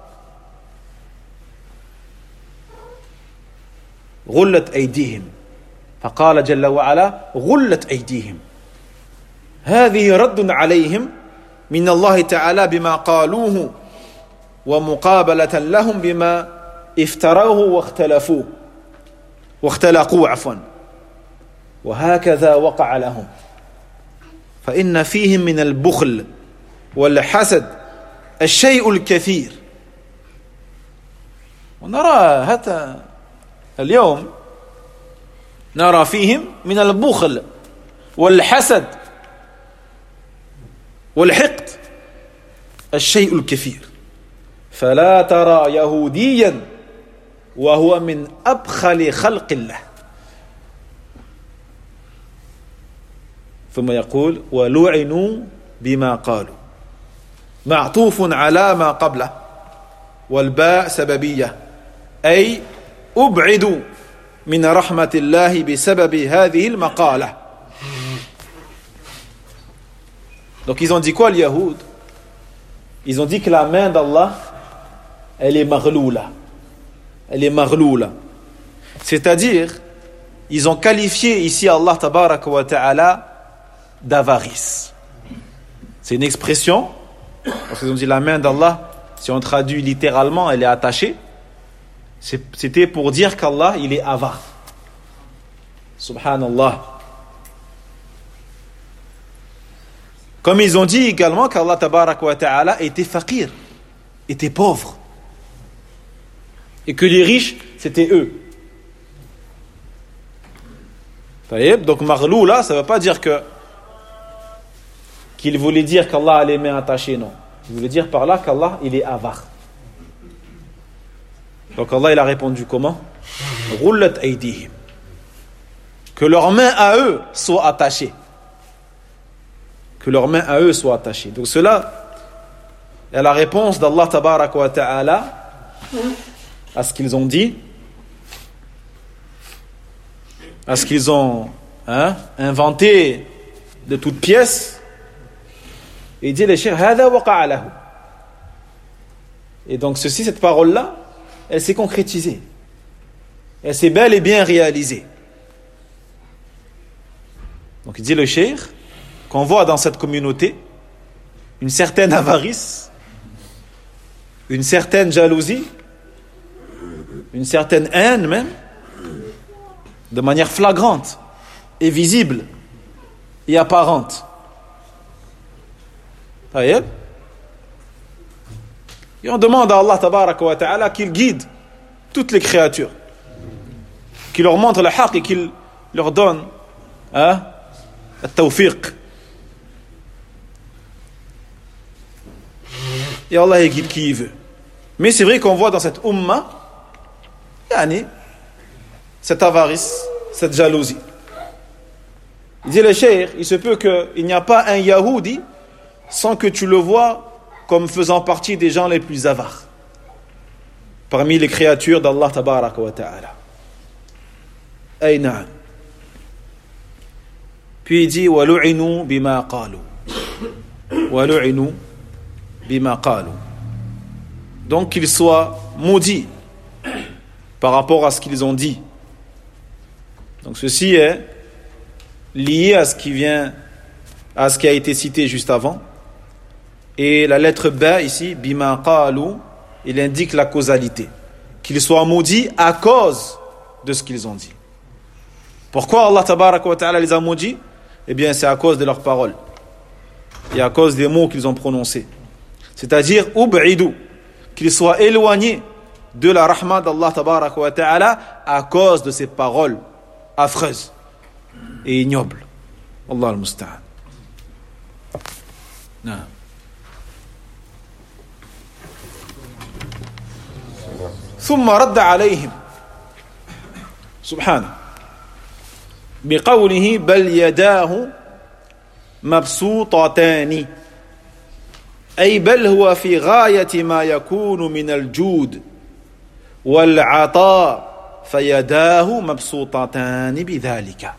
غلت أيديهم فقال جل وعلا غلت أيديهم هذه رد عليهم من الله تعالى بما قالوه ومقابلة لهم بما افتروه واختلفوه واختلقوا عفوا وهكذا وقع لهم فإن فيهم من البخل والحسد الشيء الكثير ونرى حتى اليوم نرى فيهم من البخل والحسد والحقد الشيء الكثير فلا ترى يهوديا وهو من أبخل خلق الله ثم يقول ولعنوا بما قالوا معطوف على ما قبله والباء سببية أي أبعدوا من رحمة الله بسبب هذه المقالة. Donc ils ont dit quoi les Yahoud? Ils ont dit que la main d'Allah elle est maghloula. Elle est maghloula. C'est-à-dire ils ont qualifié ici Allah tabaraka wa ta'ala d'avarice. C'est une expression parce qu'ils ont dit la main d'Allah, si on traduit littéralement, elle est attachée. C'était pour dire qu'Allah il est avare. Subhanallah. Comme ils ont dit également qu'Allah tabaraka wa ta'ala était faqir, était pauvre. Et que les riches, c'était eux. Donc maghloula, ça ne veut pas dire que qu'il voulait dire qu'Allah a les mains attachées, non. Il voulait dire par là qu'Allah il est avare. Donc Allah il a répondu comment? Ghullat aydihim. Que leurs mains à eux soient attachées. Que leurs mains à eux soient attachées. Donc cela est la réponse d'Allah tabaraka wa ta'ala à ce qu'ils ont dit, à ce qu'ils ont hein, inventé de toutes pièces. Et il dit les chers, hada waqa'a lahu. Et donc ceci, cette parole-là, elle s'est concrétisée. Elle s'est bel et bien réalisée. Donc il dit le cheikh qu'on voit dans cette communauté une certaine avarice, une certaine jalousie, une certaine haine même, de manière flagrante et visible et apparente. Et on demande à Allah tabaraka wa ta'ala qu'il guide toutes les créatures, qu'il leur montre le haqq et qu'il leur donne hein, le tawfiq. Et Allah guide qui il veut. Mais c'est vrai qu'on voit dans cette umma yani, cette avarice, cette jalousie. Il dit le cheikh, il se peut qu'il n'y a pas un Yahoudi sans que tu le vois comme faisant partie des gens les plus avares parmi les créatures d'Allah tabaraka wa ta'ala. Aïna. Puis il dit walu'inu bima qalu. Walu'inu bima qalu. Donc qu'ils soient maudits par rapport à ce qu'ils ont dit. Donc ceci est lié à ce qui vient, à ce qui a été cité juste avant. Et la lettre B ici, bima qalu, il indique la causalité. Qu'ils soient maudits à cause de ce qu'ils ont dit. Pourquoi Allah tabaraka wa ta'ala les a maudits? Eh bien c'est à cause de leurs paroles. Et à cause des mots qu'ils ont prononcés. C'est-à-dire, ub'idu, qu'ils soient éloignés de la rahma d'Allah tabaraka wa ta'ala à cause de ces paroles affreuses et ignobles. Allah al-musta'an. Non. ثم رد عليهم سبحانه بقوله بل يداه مبسوطتان أي بل هو في غاية ما يكون من الجود والعطاء فيداه مبسوطتان بذلك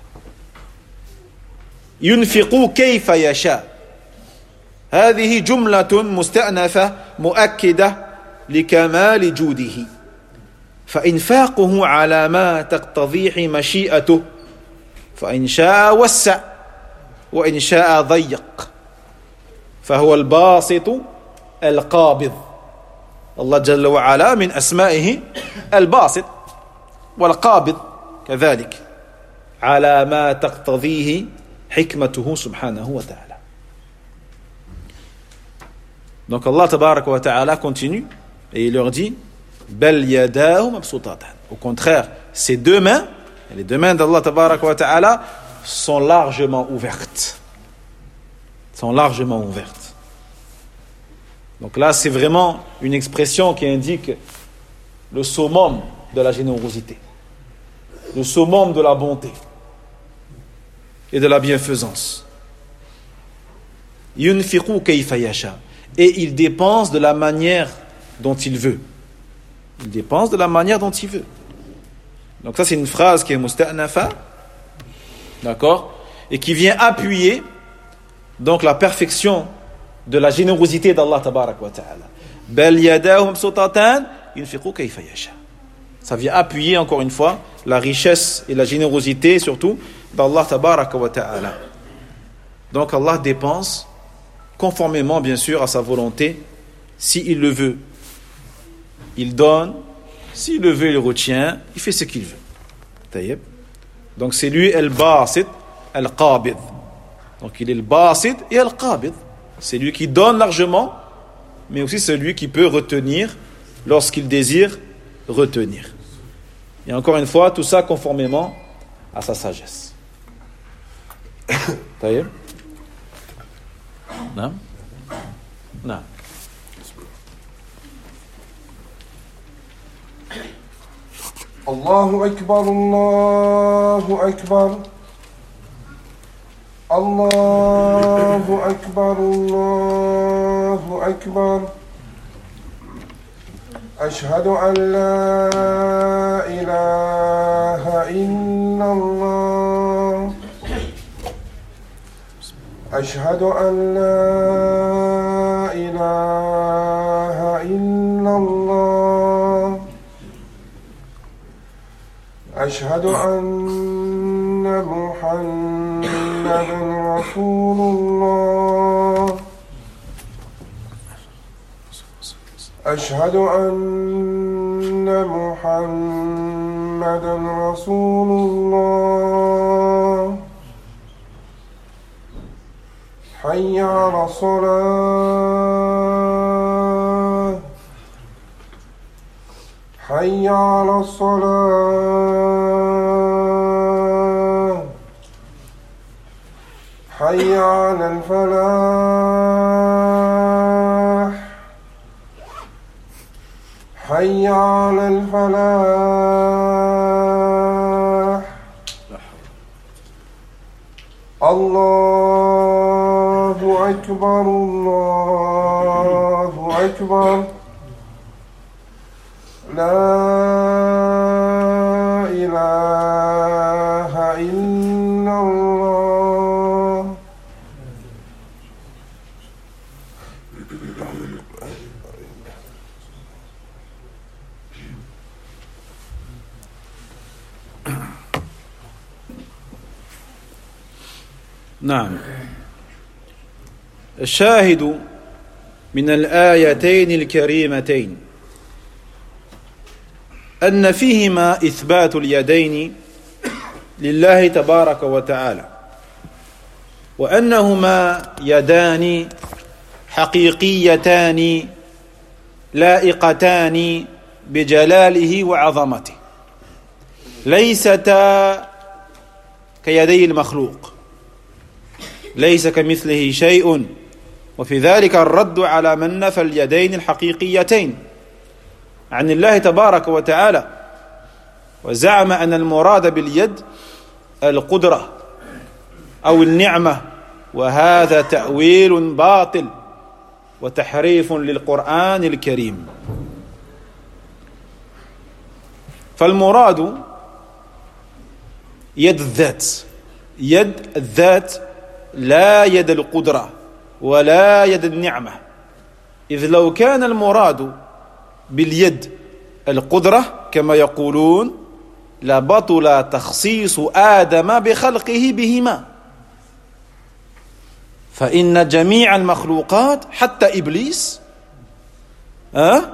ينفق كيف يشاء. هذه جملة مستأنفة مؤكدة لكمال جوده فإنفاقه على ما تقتضيه مشيئته فإن شاء وسع وإن شاء ضيق فهو الباسط القابض. الله جل وعلا من أسمائه الباسط والقابض كذلك على ما تقتضيه حكمته سبحانه وتعالى. Donc Allah tabaraka wa ta'ala continue et il leur dit bal yadahu mabsutatan. Au contraire, ces deux mains, les deux mains d'Allah tabaraka wa ta'ala sont largement ouvertes. Sont largement ouvertes. Donc là, c'est vraiment une expression qui indique le summum de la générosité, le summum de la bonté et de la bienfaisance. Yunfiqu kayfa yasha. Et il dépense de la manière dont il veut. Il dépense de la manière dont il veut. Donc ça, c'est une phrase qui est musta'nafa, d'accord, et qui vient appuyer donc la perfection de la générosité d'Allah tabarak wa ta'ala. Bal yadahu mabsutatan yunfiqu kayfa yasha. Ça vient appuyer encore une fois la richesse et la générosité surtout d'Allah tabarak wa ta'ala. Donc Allah dépense conformément bien sûr à sa volonté, s'il le veut, il donne, s'il le veut, il retient, il fait ce qu'il veut. Taïeb. Donc c'est lui al-basit, al-qabid. Donc il est le basit et al-qabid. C'est lui qui donne largement, mais aussi celui qui peut retenir lorsqu'il désire retenir. Et encore une fois, tout ça conformément à sa sagesse. Taïeb. Non? Non. الله أكبر الله أكبر الله أكبر الله أكبر أشهد أن لا إله إلا الله أشهد أن لا إله إلا أشهد أن محمدا رسول الله أشهد أن محمدا رسول الله حي على الصلاة حي على الصلاة حي على الفلاح حي على الفلاح الله أكبر الله أكبر لا إله إلا الله. نعم. الشاهد من الآيتين الكريمتين أن فيهما إثبات اليدين لله تبارك وتعالى، وأنهما يدان حقيقيتان لائقتان بجلاله وعظمته، ليستا كيدي المخلوق، ليس كمثله شيء. وفي ذلك الرد على من نفى اليدين الحقيقيتين عن الله تبارك وتعالى، وزعم أن المراد باليد القدرة أو النعمة، وهذا تأويل باطل وتحريف للقرآن الكريم. فالمراد يد الذات، يد الذات، لا يد القدرة ولا يد النعمة، إذ لو كان المراد باليد القدرة كما يقولون لبطل تخصيص آدم بخلقه بهما، فإن جميع المخلوقات حتى إبليس أه؟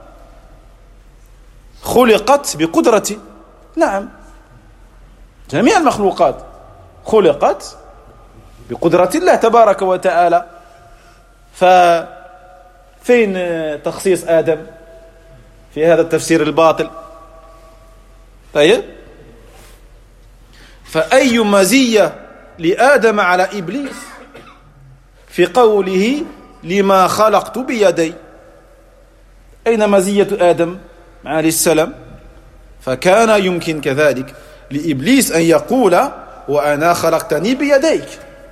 خلقت بقدرته. نعم، جميع المخلوقات خلقت بقدرة الله تبارك وتعالى. ففين تخصيص آدم في هذا التفسير الباطل؟ طيب، فأي مزية لآدم على إبليس في قوله لما خلقت بيدي؟ أين مزية آدم عليه السلام؟ فكان يمكن كذلك لإبليس أن يقول وأنا خلقتني بيديك.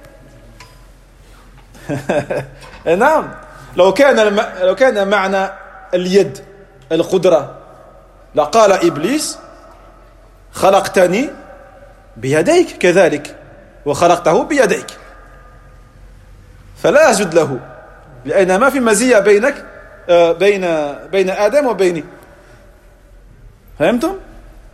نعم، لو كان الم... لو كان معنى اليد القدرة لقال إبليس خلقتني بيديك كذلك وخلقته بيديك، فلا أسجد له، لأن ما في مزية بينك بين بين آدم وبيني. فهمتم؟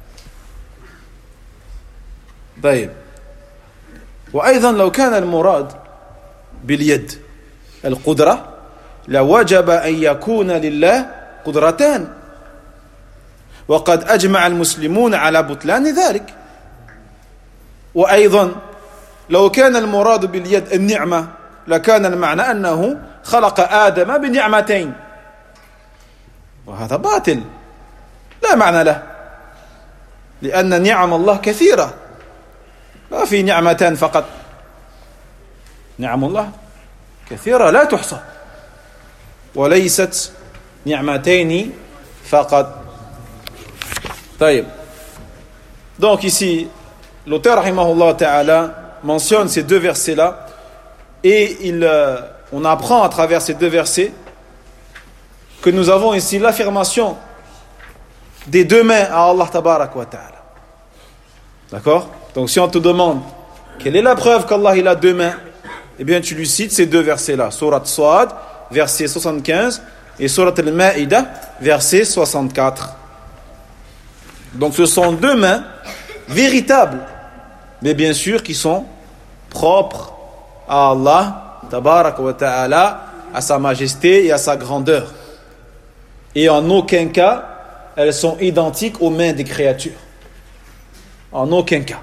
طيب، وأيضا لو كان المراد باليد القدرة لوجب أن يكون لله قدرتان، وقد أجمع المسلمون على بطلان ذلك. وأيضا لو كان المراد باليد النعمة لكان المعنى أنه خلق آدم بنعمتين، وهذا باطل لا معنى له، لأن نعم الله كثيرة، ما في نعمتان فقط، نعم الله كثيرة لا تحصى، وليست نعمتين فقط. طيب، donc ici l'auteur rahimahullah ta'ala mentionne ces deux versets là, et il, euh, on apprend à travers ces deux versets que nous avons ici l'affirmation des deux mains à Allah tabarak wa ta'ala. D'accord? Donc si on te demande quelle est la preuve qu'Allah il a deux mains, eh bien tu lui cites ces deux versets là, Surat Sad verset soixante-quinze et Surat Al-Ma'idah verset soixante-quatre. Donc ce sont deux mains véritables, mais bien sûr qui sont propres à Allah, tabaraka wa ta'ala, à sa majesté et à sa grandeur. Et en aucun cas, elles sont identiques aux mains des créatures. En aucun cas.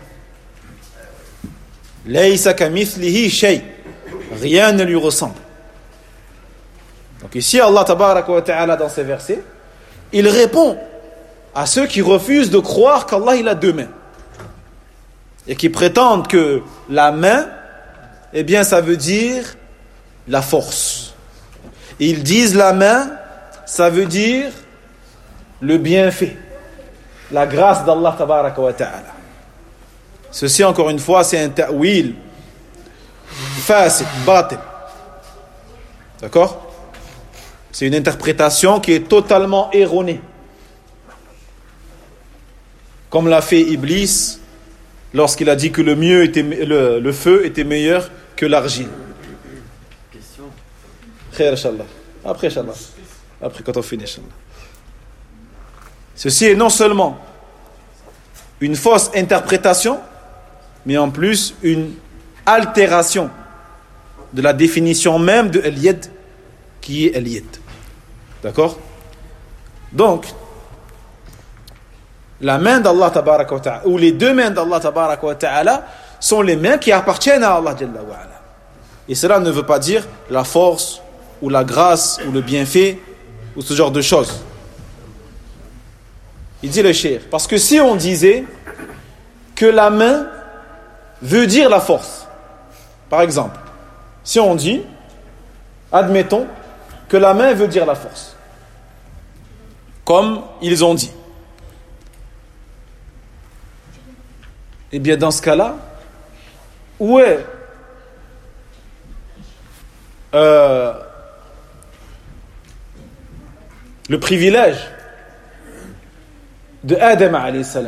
Laysa kamithlihi shay. Rien ne lui ressemble. Donc ici, Allah tabaraka wa ta'ala, dans ces versets, il répond à ceux qui refusent de croire qu'Allah il a deux mains. Et qui prétendent que la main, eh bien, ça veut dire la force. Et ils disent la main, ça veut dire le bienfait, la grâce d'Allah tabaraka wa ta'ala. Ceci, encore une fois, c'est un ta'wil fasid, batil. D'accord? C'est une interprétation qui est totalement erronée. Comme l'a fait Iblis lorsqu'il a dit que le, mieux était, le, le feu était meilleur que l'argile. Question. Khair, Inch'Allah. Après, Inch'Allah. Après, quand on finit, Inch'Allah. Ceci est non seulement une fausse interprétation, mais en plus une altération de la définition même de Al-Yad, qui est Al-Yad. D'accord? Donc, la main d'Allah tabaraka wa ta'ala, ou les deux mains d'Allah tabaraka wa ta'ala, sont les mains qui appartiennent à Allah jalla wa ala. Et cela ne veut pas dire la force, ou la grâce, ou le bienfait, ou ce genre de choses. Il dit le cheikh, parce que si on disait que la main veut dire la force, par exemple, si on dit, admettons, que la main veut dire la force, comme ils ont dit, eh bien dans ce cas-là, où est euh, le privilège de Adam alayhi salam?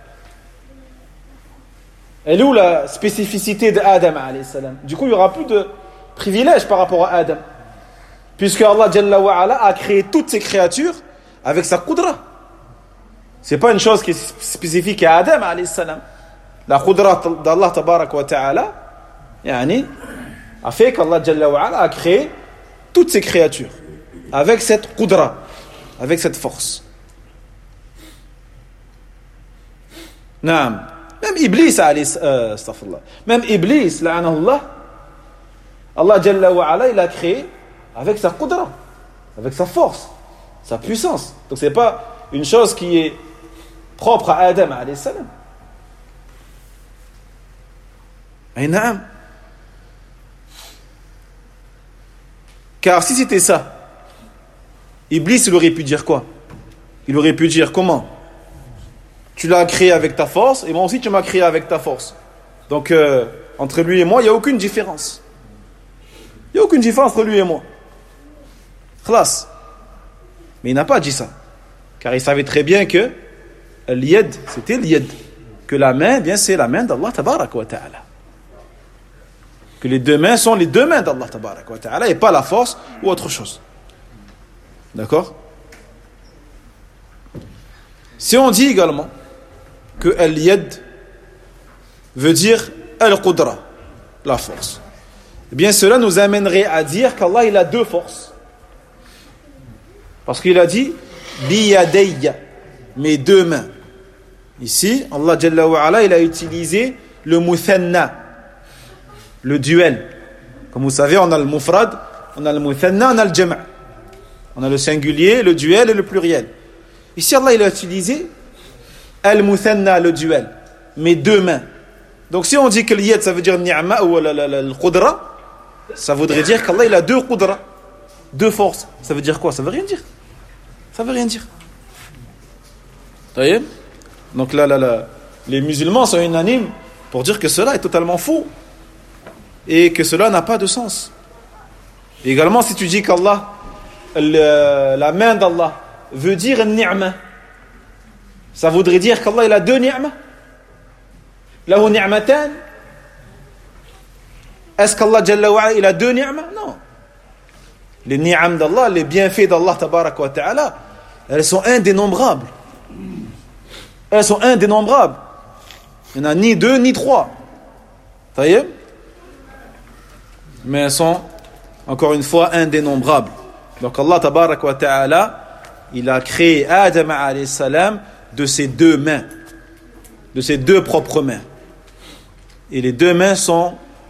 Elle est où la spécificité de Adam alayhi salam? Du coup, il n'y aura plus de privilège par rapport à Adam, puisque Allah Jalla wa ala a créé toutes ces créatures avec sa qudra. C'est pas une chose qui est spécifique à Adam alayhi salam. La qudra d'Allah tabarak wa ta'ala, yani, a fait qu'Allah Jalla wa ala a créé toutes ces créatures avec cette qudra, avec cette force. Naam. Même Iblis, euh, astaghfirullah. Même Iblis, la'anahullah, Allah Jalla wa ala, il a créé avec sa qudra, avec sa force, sa puissance. Donc c'est pas une chose qui est propre à Adam alayhi salam. Et naam. Car si c'était ça, Iblis, il aurait pu dire quoi? Il aurait pu dire comment? Tu l'as créé avec ta force, et moi aussi tu m'as créé avec ta force. Donc, euh, entre lui et moi, il n'y a aucune différence. Il n'y a aucune différence entre lui et moi. Khlas. Mais il n'a pas dit ça. Car il savait très bien que l'yad, c'était l'yad. Que la main, bien, c'est la main d'Allah tabaraka wa ta'ala. Que les deux mains sont les deux mains d'Allah tabaraka wa ta'ala, et pas la force ou autre chose. D'accord? Si on dit également que al-yad veut dire al-qudra, la force, eh bien cela nous amènerait à dire qu'Allah il a deux forces. Parce qu'il a dit biyadayya, mes deux mains. Ici, Allah Jalla wa ala, il a utilisé le muthanna, le duel. Comme vous savez, on a le mufrad, on a le muthanna, on a le jama'. On a le singulier, le duel et le pluriel. Ici, Allah il a utilisé al-muthanna, le duel, mes deux mains. Donc si on dit que l'yad ça veut dire ni'ma ou le qudra, ça voudrait dire qu'Allah il a deux qudra, deux forces. Ça veut dire quoi? Ça veut rien dire. Ça veut rien dire. Taïeb. Donc là, là, là, les musulmans sont unanimes pour dire que cela est totalement faux et que cela n'a pas de sens. Et également, si tu dis qu'Allah, le, la main d'Allah veut dire ni'ma, ça voudrait dire qu'Allah il a deux ni'ma. Lahu ni'matan. Est-ce qu'Allah Jalla wa ala il a deux ni'ma? Non. Les ni'am d'Allah, les bienfaits d'Allah tabaraka wa ta'ala, elles sont indénombrables. elles sont indénombrables. Il n'y en a ni deux, ni trois. Ça y est? Mais elles sont, encore une fois, indénombrables. Donc Allah tabarak wa ta'ala, il a créé Adam alayhi salam de ses deux mains, de ses deux propres mains. Et les deux mains sont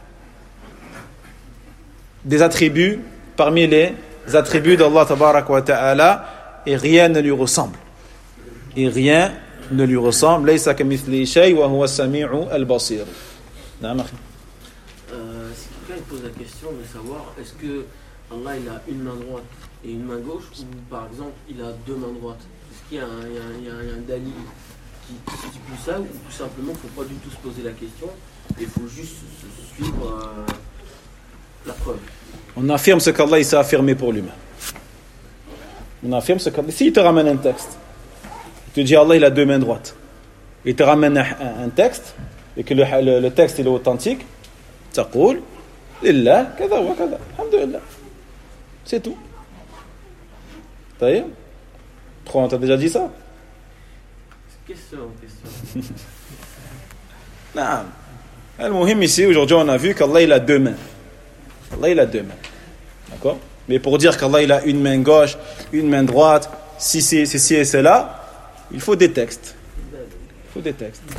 des attributs parmi les attributs d'Allah tabarak wa ta'ala, et rien ne lui ressemble. Et rien ne lui ressemble. Laysa kamithlihi shay wa huwa as-sami'u al-basir. Naam akhi. Euh, si quelqu'un pose la question de savoir est-ce que Allah il a une main droite et une main gauche, ou par exemple il a deux mains droites, est-ce qu'il y a un, il y a un, il y a un, il y a un dalil qui stipule ça, ou tout simplement il ne faut pas du tout se poser la question et il faut juste suivre euh, la preuve? On affirme ce qu'Allah il s'est affirmé pour lui-même. On affirme ce qu'Allah. S'il te ramène un texte, il te dit Allah il a deux mains droites, il te ramène un, un texte et que le, le, le texte il est authentique, taqul lillah kada wa kada, alhamdulillah, c'est tout. T'as vu? Trop, on t'a déjà dit ça? Question, question. Non. Al-Muhim ici, aujourd'hui on a vu qu'Allah il a deux mains. Allah il a deux mains. D'accord? Mais pour dire qu'Allah il a une main gauche, une main droite, si c'est ci et c'est là, il faut des textes. Il faut des textes. Et,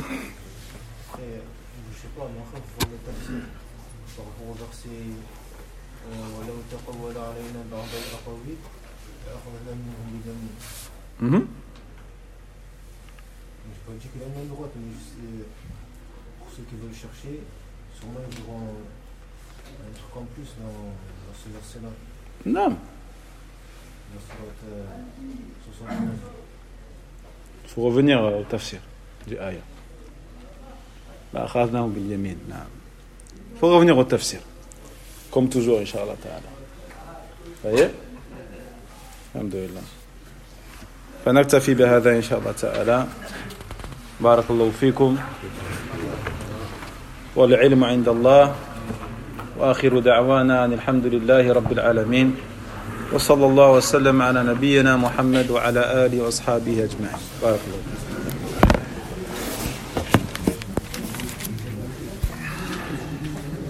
je sais pas, mais en fait, il faut le tafsir par rapport au verset وَلَوْ تَقَوَّلَ عَلَيْنَا بَعْضَ الْأَقَاوِيلِ لَأَخَذْنَا مِنْهُ بِذَنبِهِ. Mm-hmm. J'ai pas dit qu'il a une main droite, mais c'est, pour ceux qui veulent chercher, sûrement ils verront un truc en plus dans, dans ce verset-là. Non. Verset euh, soixante-neuf. Il faut revenir au tafsir du ayah. لأخذناه باليمين. نعم. Il faut revenir au tafsir. Comme toujours, Inch'Allah ta'ala. Vous voyez? Alhamdulillah. فنكتفي بهذا إن شاء الله تعالى. بارك الله فيكم. والعلم عند الله. وآخر دعوانا أن الحمد لله رب العالمين. وصلى الله وسلم على نبينا محمد وعلى آله وأصحابه أجمعين. بارك الله فيكم.